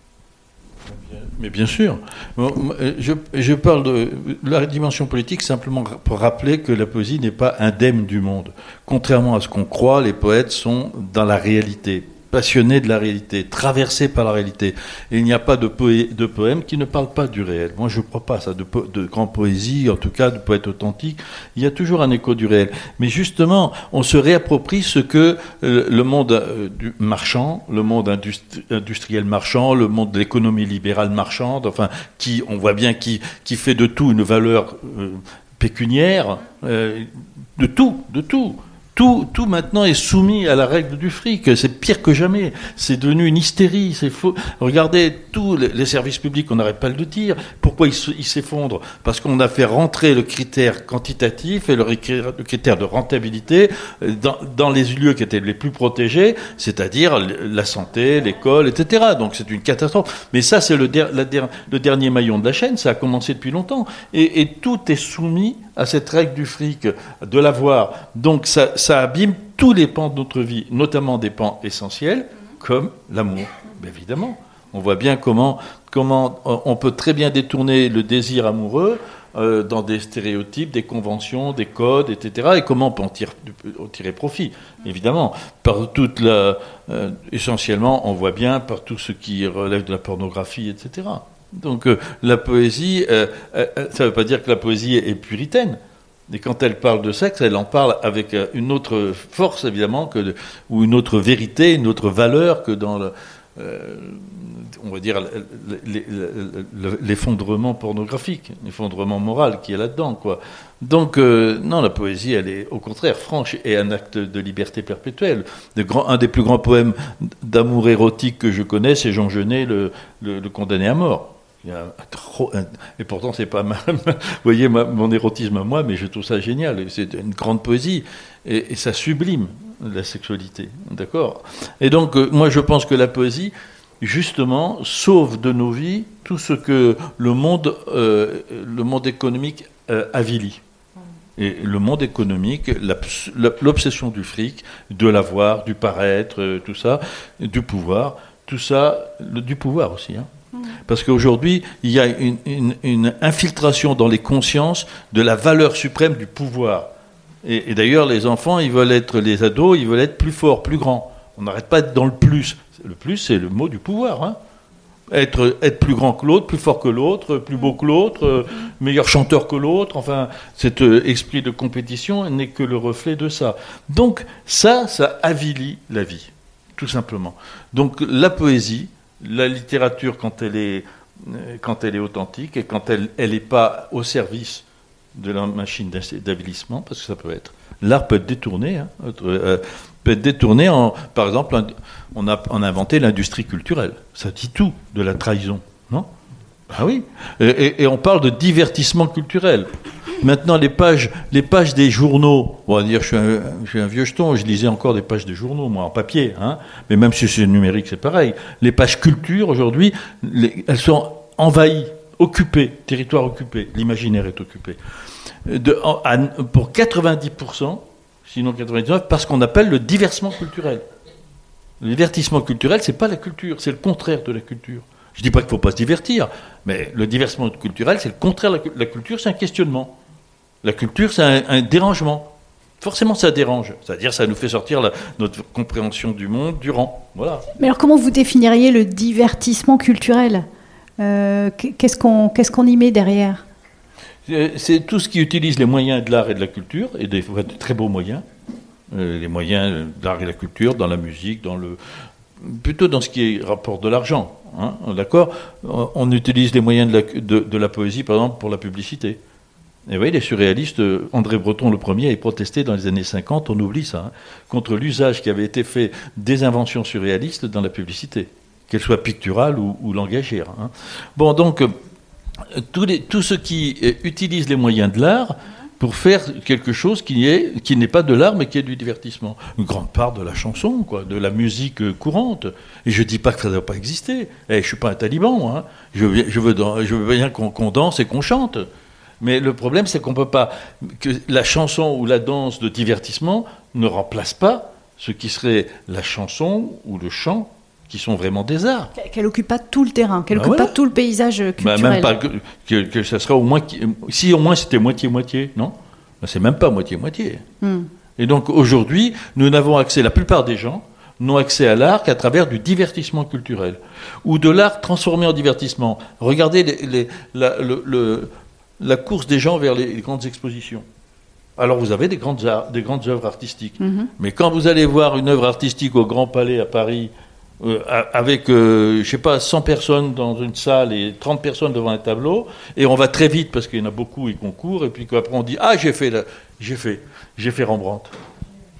Mais bien sûr. Je, je parle de la dimension politique simplement pour rappeler que la poésie n'est pas indemne du monde. Contrairement à ce qu'on croit, les poètes sont dans la réalité, passionnés de la réalité, traversés par la réalité. Et il n'y a pas de, poé- de poème qui ne parle pas du réel. Moi, je ne crois pas ça, de, po- de grande poésie, en tout cas de poète authentique. Il y a toujours un écho du réel. Mais justement, on se réapproprie ce que euh, le monde euh, du marchand, le monde industri- industriel marchand, le monde de l'économie libérale marchande, enfin, qui, on voit bien, qui, qui fait de tout une valeur euh, pécuniaire, euh, de tout, de tout. Tout, tout maintenant est soumis à la règle du fric. C'est pire que jamais. C'est devenu une hystérie. C'est faux. Regardez tous les services publics, on n'arrête pas de le dire. Pourquoi ils s'effondrent ? Parce qu'on a fait rentrer le critère quantitatif et le critère de rentabilité dans, dans les lieux qui étaient les plus protégés, c'est-à-dire la santé, l'école, et cetera. Donc c'est une catastrophe. Mais ça, c'est le, der, la der, le dernier maillon de la chaîne. Ça a commencé depuis longtemps. Et, et tout est soumis à cette règle du fric, de l'avoir. Donc ça, ça abîme tous les pans de notre vie, notamment des pans essentiels, comme l'amour, bien évidemment. On voit bien comment, comment on peut très bien détourner le désir amoureux euh, dans des stéréotypes, des conventions, des codes, et cetera. Et comment on peut en tirer, en tirer profit, évidemment. Par toute la, euh, essentiellement, on voit bien par tout ce qui relève de la pornographie, et cetera. Donc euh, la poésie, euh, euh, ça ne veut pas dire que la poésie est, est puritaine. Et quand elle parle de sexe, elle en parle avec une autre force, évidemment, que de, ou une autre vérité, une autre valeur que dans le, euh, on va dire, l'effondrement pornographique, l'effondrement moral qui est là-dedans, quoi. Donc, euh, non, la poésie, elle est au contraire franche et un acte de liberté perpétuelle. De grand, un des plus grands poèmes d'amour érotique que je connais, c'est Jean Genet, le, le, le condamné à mort. Il y a un trop, un, et pourtant c'est pas mal. Vous voyez ma, mon érotisme à moi, mais je trouve ça génial. C'est une grande poésie et, et ça sublime la sexualité, d'accord. Et donc euh, moi je pense que la poésie justement sauve de nos vies tout ce que le monde, euh, le monde économique euh, avilit. Et le monde économique, l'obsession du fric, de l'avoir, du paraître, euh, tout ça, du pouvoir, tout ça, le, du pouvoir aussi, hein. Parce qu'aujourd'hui, il y a une, une, une infiltration dans les consciences de la valeur suprême du pouvoir. Et, et d'ailleurs, les enfants, ils veulent être, les ados, ils veulent être plus forts, plus grands. On n'arrête pas d'être dans le plus. Le plus, c'est le mot du pouvoir. Hein. Être, être plus grand que l'autre, plus fort que l'autre, plus beau que l'autre, meilleur chanteur que l'autre. Enfin, cet esprit de compétition n'est que le reflet de ça. Donc, ça, ça avilit la vie, tout simplement. Donc, la poésie, la littérature, quand elle est, quand elle est authentique et quand elle n'est pas au service de la machine d'avilissement, parce que ça peut être. L'art peut être détourné, hein, euh, peut être détourné en, par exemple, on a, on a inventé l'industrie culturelle. Ça dit tout de la trahison, non ? Ah oui. Et, et, et on parle de divertissement culturel. Maintenant, les pages, les pages des journaux, on va dire, je suis, un, je suis un vieux jeton, je lisais encore des pages de journaux, moi, en papier, hein, mais même si c'est numérique, c'est pareil. Les pages culture, aujourd'hui, les, elles sont envahies, occupées, territoire occupé, l'imaginaire est occupé. De, à, pour quatre-vingt-dix pour cent, sinon quatre-vingt-dix-neuf pour cent, parce qu'on appelle le divertissement culturel. Le divertissement culturel, c'est pas la culture, c'est le contraire de la culture. Je dis pas qu'il faut pas se divertir, mais le divertissement culturel, c'est le contraire de la, la culture, c'est un questionnement. La culture, c'est un, un dérangement. Forcément, ça dérange. C'est-à-dire, ça nous fait sortir la, notre compréhension du monde, du rang. Voilà. Mais alors, comment vous définiriez le divertissement culturel ? euh, Qu'est-ce qu'on, qu'est-ce qu'on y met derrière ? C'est tout ce qui utilise les moyens de l'art et de la culture, et des fois de très beaux moyens. Euh, les moyens de l'art et de la culture, dans la musique, dans le... plutôt dans ce qui est rapport de l'argent. Hein, d'accord ? On utilise les moyens de la, de, de la poésie, par exemple, pour la publicité. Et vous voyez, les surréalistes, André Breton le premier, a protesté dans les années cinquante, on oublie ça, hein, contre l'usage qui avait été fait des inventions surréalistes dans la publicité, qu'elles soient picturales ou, ou langagières. Hein. Bon, donc, tous les, tout ce qui utilise les moyens de l'art pour faire quelque chose qui, est, qui n'est pas de l'art, mais qui est du divertissement. Une grande part de la chanson, quoi, de la musique courante. Et je ne dis pas que ça ne doit pas exister. Eh, je ne suis pas un taliban. Hein. Je, veux, je, veux, je veux bien qu'on, qu'on danse et qu'on chante. Mais le problème, c'est qu'on ne peut pas... que la chanson ou la danse de divertissement ne remplace pas ce qui serait la chanson ou le chant, qui sont vraiment des arts. Qu'elle n'occupe pas tout le terrain, qu'elle n'occupe ben voilà. pas tout le paysage culturel. Ben même pas que, que, que ça sera au moins... Si au moins c'était moitié-moitié, non ? Ben c'est même pas moitié-moitié. Hmm. Et donc aujourd'hui, nous n'avons accès, la plupart des gens n'ont accès à l'art qu'à travers du divertissement culturel, ou de l'art transformé en divertissement. Regardez les, les, la, le... le la course des gens vers les, les grandes expositions. Alors vous avez des grandes, arts, des grandes œuvres artistiques. Mm-hmm. Mais quand vous allez voir une œuvre artistique au Grand Palais à Paris, euh, avec, euh, je ne sais pas, cent personnes dans une salle et trente personnes devant un tableau, et on va très vite parce qu'il y en a beaucoup et qu'on court, et puis qu'après on dit « Ah, j'ai fait, la, j'ai fait, j'ai fait Rembrandt ».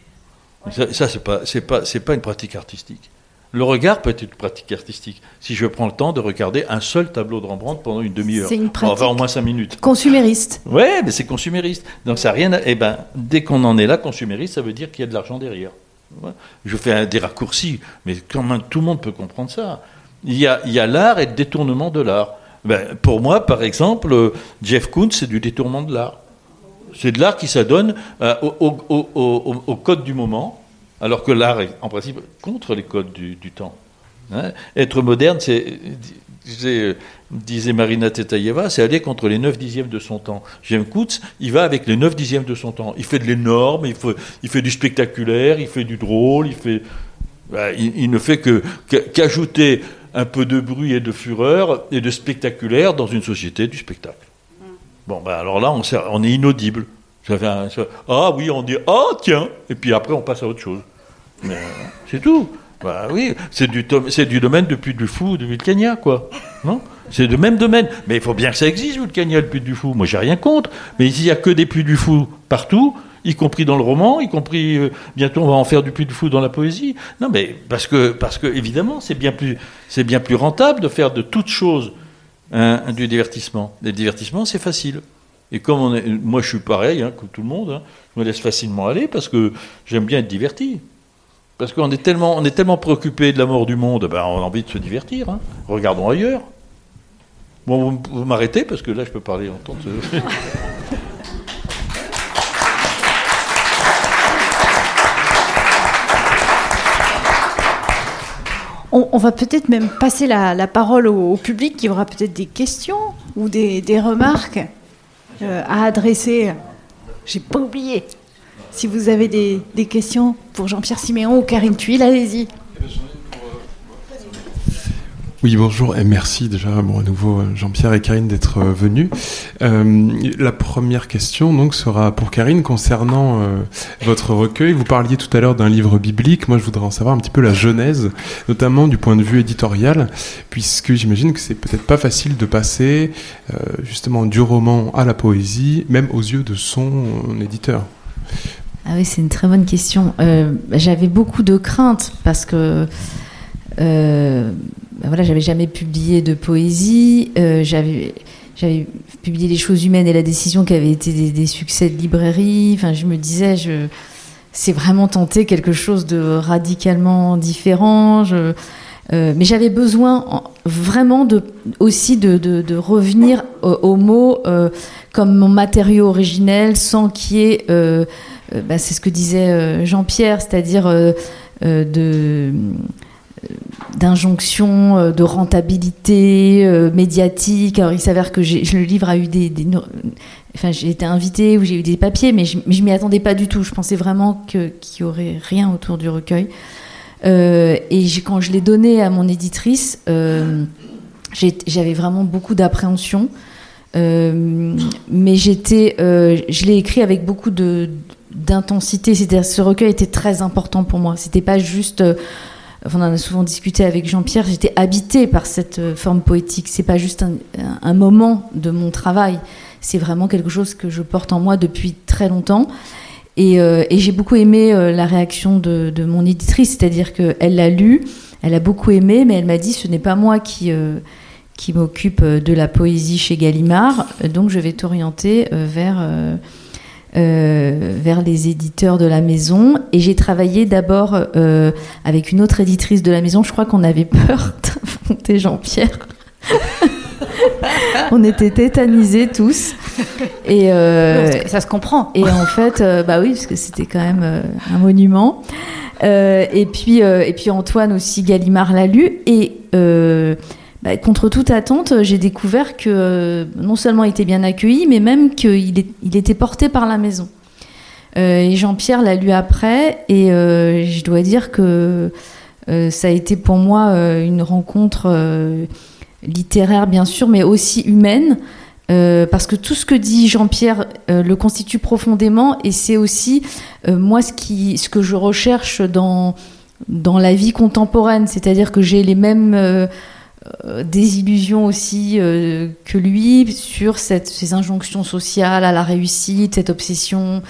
Ça, ça c'est pas, c'est pas, c'est pas une pratique artistique. Le regard peut être une pratique artistique. Si je prends le temps de regarder un seul tableau de Rembrandt pendant une demi-heure, c'est une pratique enfin au moins cinq minutes. Consumériste. Ouais, mais c'est consumériste. Donc ça a rien. À... Eh ben, dès qu'on en est là, consumériste, ça veut dire qu'il y a de l'argent derrière. Ouais. Je fais un, des raccourcis, mais quand même, tout le monde peut comprendre ça. Il y a, il y a l'art et le détournement de l'art. Ben, pour moi, par exemple, Jeff Koons, c'est du détournement de l'art. C'est de l'art qui s'adonne euh, au, au, au, au, au code du moment. Alors que l'art est, en principe, contre les codes du, du temps. Hein, être moderne, c'est, disait, disait Marina Tsvetaeva, c'est aller contre les neuf dixièmes de son temps. Jeff Koons, il va avec les neuf dixièmes de son temps. Il fait de l'énorme, il fait, il fait du spectaculaire, il fait du drôle, il, fait, bah, il, il ne fait que, qu'ajouter un peu de bruit et de fureur et de spectaculaire dans une société du spectacle. Bon, bah, alors là, on, on est inaudible. Ça fait un, ça, ah oui, on dit ah tiens, et puis après on passe à autre chose. Mais euh, c'est tout. Bah oui, c'est du, c'est du domaine de Puy du Fou, de Vulcania, quoi. Non ? C'est le même domaine. Mais il faut bien que ça existe, Vulcania, le Puy du Fou. Moi, j'ai rien contre. Mais il n'y a que des Puy du Fou partout, y compris dans le roman, y compris euh, bientôt on va en faire du Puy du Fou dans la poésie. Non, mais parce que, parce que évidemment, c'est bien plus, c'est bien plus rentable de faire de toutes choses hein, du divertissement. Le divertissement, c'est facile. Et comme on est, moi je suis pareil, hein, comme tout le monde, hein, je me laisse facilement aller parce que j'aime bien être diverti. Parce qu'on est tellement, on est tellement préoccupé de la mort du monde, ben on a envie de se divertir. Hein. Regardons ailleurs. Bon, vous, vous m'arrêtez parce que là je peux parler en temps de... on, on va peut-être même passer la, la parole au, au public qui aura peut-être des questions ou des, des remarques euh, à adresser. J'ai pas oublié. Si vous avez des, des questions pour Jean-Pierre Siméon ou Karine Thuil, allez-y. Oui, bonjour et merci déjà bon, à nouveau Jean-Pierre et Karine d'être euh, venus. Euh, la première question donc sera pour Karine concernant euh, votre recueil. Vous parliez tout à l'heure d'un livre biblique. Moi, je voudrais en savoir un petit peu la genèse, notamment du point de vue éditorial, puisque j'imagine que c'est peut-être pas facile de passer euh, justement du roman à la poésie, même aux yeux de son euh, éditeur. Ah oui, c'est une très bonne question. Euh, j'avais beaucoup de craintes parce que euh, ben voilà, j'avais jamais publié de poésie. Euh, j'avais, j'avais publié Les choses humaines et la décision qui avaient été des, des succès de librairie. Enfin, je me disais, je, c'est vraiment tenter quelque chose de radicalement différent. Je, euh, mais j'avais besoin en, vraiment de, aussi de, de, de revenir aux, aux mots euh, comme mon matériau originel sans qu'il y ait... Euh, euh, bah, c'est ce que disait euh, Jean-Pierre, c'est-à-dire euh, euh, de... d'injonction, euh, de rentabilité euh, médiatique. Alors il s'avère que j'ai, le livre a eu des, des, enfin j'ai été invitée ou j'ai eu des papiers, mais je, mais je m'y attendais pas du tout. Je pensais vraiment que qu'il y aurait rien autour du recueil. Euh, et j'ai, quand je l'ai donné à mon éditrice, euh, j'ai, j'avais vraiment beaucoup d'appréhension. Euh, mais j'étais, euh, je l'ai écrit avec beaucoup de d'intensité. C'est-à-dire, ce recueil était très important pour moi. C'était pas juste euh, on en a souvent discuté avec Jean-Pierre, j'étais habitée par cette forme poétique. C'est pas juste un, un moment de mon travail, c'est vraiment quelque chose que je porte en moi depuis très longtemps. Et, euh, et j'ai beaucoup aimé euh, la réaction de, de mon éditrice, c'est-à-dire qu'elle l'a lu, elle a beaucoup aimé, mais elle m'a dit ce n'est pas moi qui, euh, qui m'occupe de la poésie chez Gallimard, donc je vais t'orienter euh, vers... Euh, Euh, vers les éditeurs de la maison. Et j'ai travaillé d'abord euh, avec une autre éditrice de la maison. Je crois qu'on avait peur d'affronter Jean-Pierre. On était tétanisés tous. Et euh, non, ça se comprend. Et en fait, euh, bah oui, parce que c'était quand même euh, un monument. Euh, et puis, euh, et puis Antoine aussi, Gallimard l'a lu. Et euh, bah, contre toute attente, j'ai découvert que euh, non seulement il était bien accueilli, mais même qu'il est, il était porté par la maison. Euh, et Jean-Pierre l'a lu après, et euh, je dois dire que euh, ça a été pour moi euh, une rencontre euh, littéraire, bien sûr, mais aussi humaine, euh, parce que tout ce que dit Jean-Pierre euh, le constitue profondément, et c'est aussi euh, moi ce, qui, ce que je recherche dans, dans la vie contemporaine, c'est-à-dire que j'ai les mêmes... Euh, des illusions aussi euh, que lui sur cette, ces injonctions sociales à la réussite, cette obsession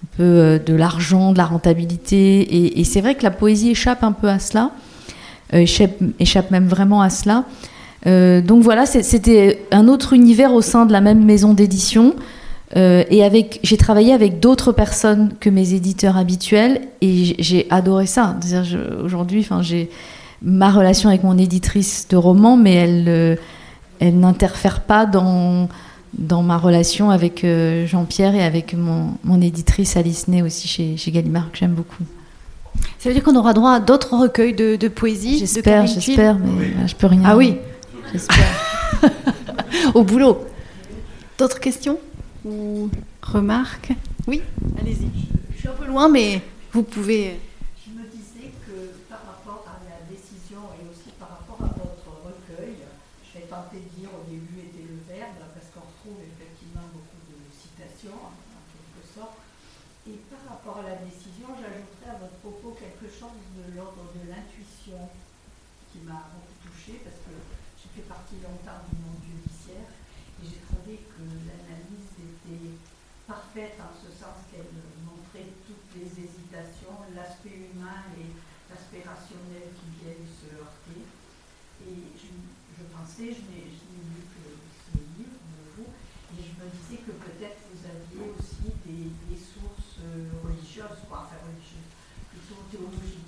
un peu euh, de l'argent, de la rentabilité. Et, et c'est vrai que la poésie échappe un peu à cela, euh, échappe, échappe même vraiment à cela. Euh, donc voilà, c'est, c'était un autre univers au sein de la même maison d'édition. Euh, et avec, j'ai travaillé avec d'autres personnes que mes éditeurs habituels et j'ai, j'ai adoré ça. C'est-à-dire, je, aujourd'hui, enfin, j'ai ma relation avec mon éditrice de romans, mais elle, euh, elle n'interfère pas dans, dans ma relation avec euh, Jean-Pierre et avec mon, mon éditrice Alice Ney aussi chez, chez Gallimard, que j'aime beaucoup. Ça veut dire qu'on aura droit à d'autres recueils de, de poésie? J'espère, de j'espère, mais oui. Là, je peux rien. Ah oui, j'espère. Au boulot. D'autres questions ou remarques? Oui, allez-y. Je suis un peu loin, mais vous pouvez. Je me disais que par rapport à la décision et aussi par rapport à votre recueil, je vais tenter de dire au début était le verbe, parce qu'on retrouve effectivement beaucoup de citations, en quelque sorte. Et par rapport à la décision, j'ajouterais à votre propos quelque chose de l'ordre de l'intuition qui m'a beaucoup touchée, parce que j'ai fait partie longtemps du monde judiciaire et j'ai trouvé que l'analyse était parfaite en ce sens qu'elle montrait toutes les hésitations, l'aspect humain et l'aspect rationnel qui viennent se heurter. Et je, je pensais, je n'ai, je n'ai lu que ce livre de vous, et je me disais que peut-être vous aviez aussi des, des sources religieuses, quoi, enfin religieuses, plutôt théologiques.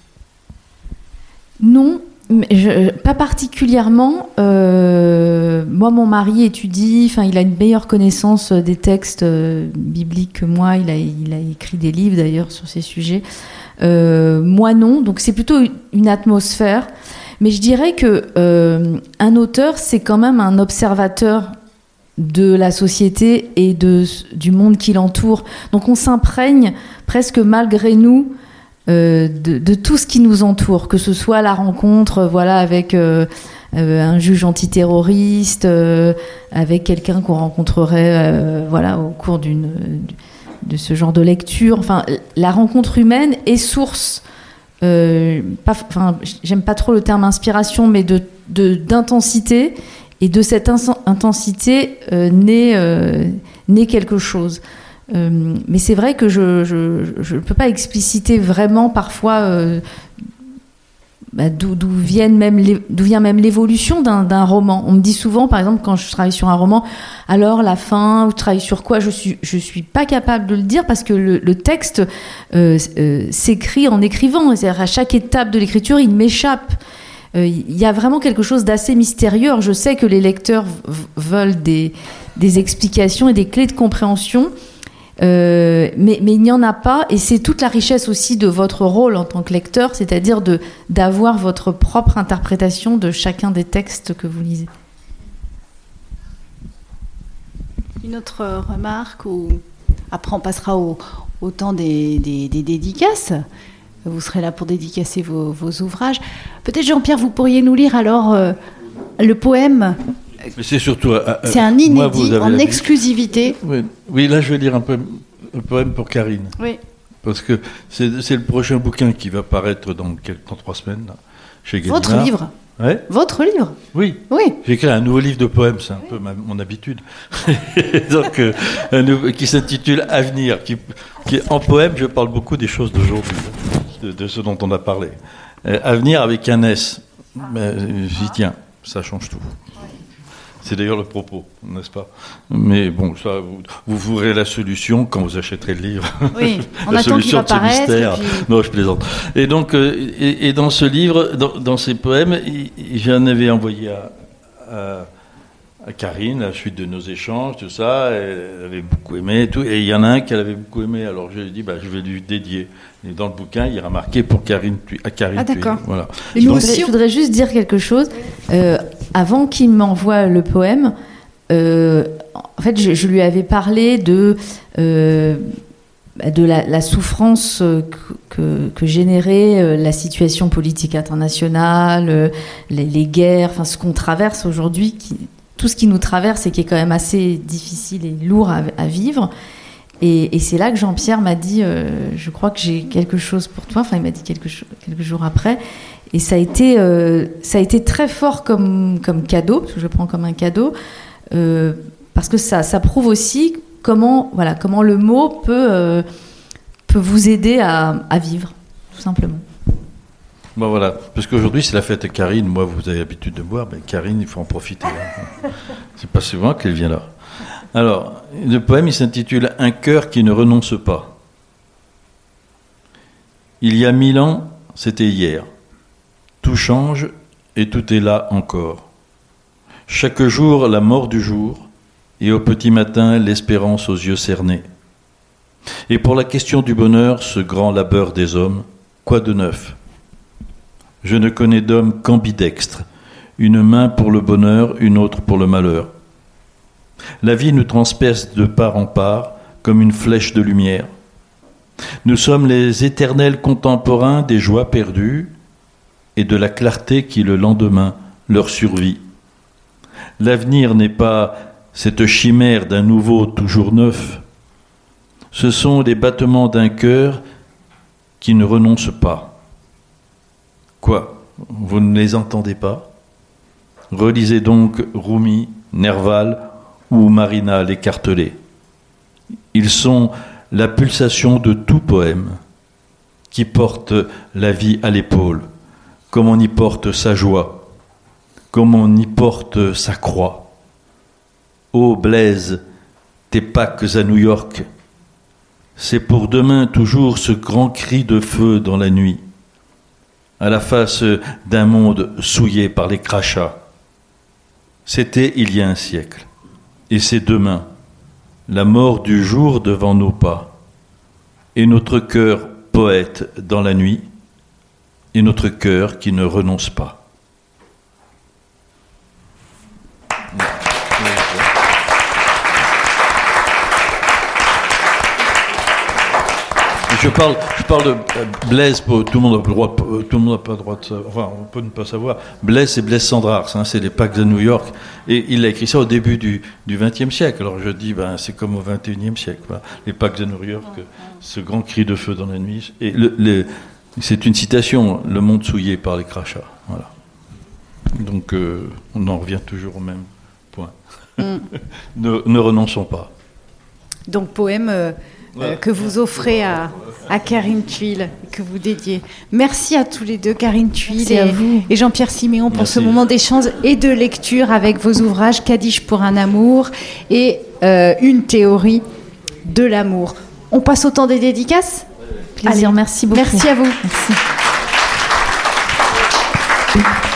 Non. Mais je, pas particulièrement. Euh, moi, mon mari étudie, enfin, il a une meilleure connaissance des textes euh, bibliques que moi. Il a, il a écrit des livres d'ailleurs sur ces sujets. Euh, moi, non. Donc, c'est plutôt une atmosphère. Mais je dirais que euh, un auteur, c'est quand même un observateur de la société et de, du monde qui l'entoure. Donc, on s'imprègne presque malgré nous. Euh, de, de tout ce qui nous entoure, que ce soit la rencontre, voilà, avec euh, euh, un juge antiterroriste, euh, avec quelqu'un qu'on rencontrerait, euh, voilà, au cours d'une de ce genre de lecture. Enfin, la rencontre humaine est source. Euh, pas, enfin, j'aime pas trop le terme inspiration, mais de, de d'intensité, et de cette ins- intensité euh, naît euh, naît quelque chose. Euh, mais c'est vrai que je ne peux pas expliciter vraiment parfois euh, bah, d'où, d'où, viennent même les, d'où vient même l'évolution d'un, d'un roman. On me dit souvent, par exemple, quand je travaille sur un roman, alors la fin, ou je travaille sur quoi, je suis, je suis pas capable de le dire parce que le, le texte euh, euh, s'écrit en écrivant. C'est-à-dire à chaque étape de l'écriture, il m'échappe. Il euh, y a vraiment quelque chose d'assez mystérieux. Alors, je sais que les lecteurs v- veulent des, des explications et des clés de compréhension. Euh, mais, mais il n'y en a pas, et c'est toute la richesse aussi de votre rôle en tant que lecteur, c'est-à-dire de, d'avoir votre propre interprétation de chacun des textes que vous lisez. Une autre remarque, ou après on passera au, au temps des, des, des dédicaces. Vous serez là pour dédicacer vos, vos ouvrages. Peut-être, Jean-Pierre, vous pourriez nous lire alors euh, le poème. Mais c'est surtout. Euh, c'est un inédit, moi, en l'habitude. exclusivité. Oui. oui, là je vais lire un, peu, un poème pour Karine. Oui. Parce que c'est, c'est le prochain bouquin qui va paraître dans, quelques, dans trois semaines, là, chez Gallimard. Votre livre ouais. Votre livre Oui. Oui. J'ai écrit un nouveau livre de poèmes, c'est un oui. peu ma, mon habitude. Donc, euh, un nouveau, qui s'intitule Avenir. Qui, qui, en poème, je parle beaucoup des choses d'aujourd'hui, de, de ce dont on a parlé. Euh, Avenir avec un S. Mais, j'y tiens, ça change tout. C'est d'ailleurs le propos, n'est-ce pas? Mais bon, ça, vous, vous verrez la solution quand vous achèterez le livre. Oui, on la attend solution qu'il va de ce mystère. Puis... Non, je plaisante. Et donc, euh, et, et dans ce livre, dans, dans ces poèmes, j'en avais envoyé à, à, à Karine, à la suite de nos échanges, tout ça. Elle avait beaucoup aimé et tout. Et il y en a un qu'elle avait beaucoup aimé. Alors je lui ai dit, bah, je vais lui dédier. Et dans le bouquin, il y a marqué pour Karine, à Karine. Ah d'accord. Voilà. Et nous aussi, je voudrais juste dire quelque chose. Euh, avant qu'il m'envoie le poème, euh, en fait, je, je lui avais parlé de euh, de la, la souffrance que, que, que générait la situation politique internationale, les, les guerres, enfin ce qu'on traverse aujourd'hui, qui, tout ce qui nous traverse et qui est quand même assez difficile et lourd à, à vivre. Et, et c'est là que Jean-Pierre m'a dit, euh, je crois que j'ai quelque chose pour toi. Enfin, il m'a dit quelque chose, quelques jours après. Et ça a été, euh, ça a été très fort comme, comme cadeau, parce que je le prends comme un cadeau, euh, parce que ça, ça prouve aussi comment, voilà, comment le mot peut, euh, peut vous aider à, à vivre, tout simplement. Bon voilà, parce qu'aujourd'hui c'est la fête à Karine. Moi, vous avez l'habitude de me voir, mais Karine, il faut en profiter. Hein. C'est pas souvent qu'elle vient là. Alors, le poème, il s'intitule « Un cœur qui ne renonce pas ». Il y a mille ans, c'était hier. Tout change et tout est là encore. Chaque jour, la mort du jour, et au petit matin, l'espérance aux yeux cernés. Et pour la question du bonheur, ce grand labeur des hommes, quoi de neuf ? Je ne connais d'homme qu'ambidextre, une main pour le bonheur, une autre pour le malheur. La vie nous transperce de part en part, comme une flèche de lumière. Nous sommes les éternels contemporains des joies perdues et de la clarté qui, le lendemain, leur survit. L'avenir n'est pas cette chimère d'un nouveau toujours neuf. Ce sont les battements d'un cœur qui ne renonce pas. Quoi ? Vous ne les entendez pas ? Relisez donc Rumi, Nerval ou Marina l'Écartelée. Ils sont la pulsation de tout poème qui porte la vie à l'épaule, comme on y porte sa joie, comme on y porte sa croix. Ô Blaise, tes Pâques à New York, c'est pour demain toujours ce grand cri de feu dans la nuit, à la face d'un monde souillé par les crachats. C'était il y a un siècle, et c'est demain, la mort du jour devant nos pas, et notre cœur poète dans la nuit, et notre cœur qui ne renonce pas. Je parle, je parle de Blaise, tout le monde n'a pas le droit, tout le monde n'a pas le droit de savoir, enfin, on peut ne pas savoir. Blaise, c'est Blaise Cendrars, hein, c'est les Pâques de New York, et il a écrit ça au début du vingtième siècle. Alors je dis, ben, c'est comme au vingt et unième siècle, voilà. Les Pâques de New York, ce grand cri de feu dans la nuit. Et le, le, c'est une citation, le monde souillé par les crachats. Voilà. Donc euh, on en revient toujours au même point. Mm. ne, ne renonçons pas. Donc poème. Euh... Euh, que vous offrez à, à Karine Thuil, que vous dédiez. Merci à tous les deux, Karine Thuil et, et Jean-Pierre Siméon, pour Merci. Ce moment d'échange et de lecture avec vos ouvrages Kaddish pour un amour et euh, Une théorie de l'amour. On passe au temps des dédicaces ? Plaisir, Allez, merci beaucoup. Merci à vous. Merci.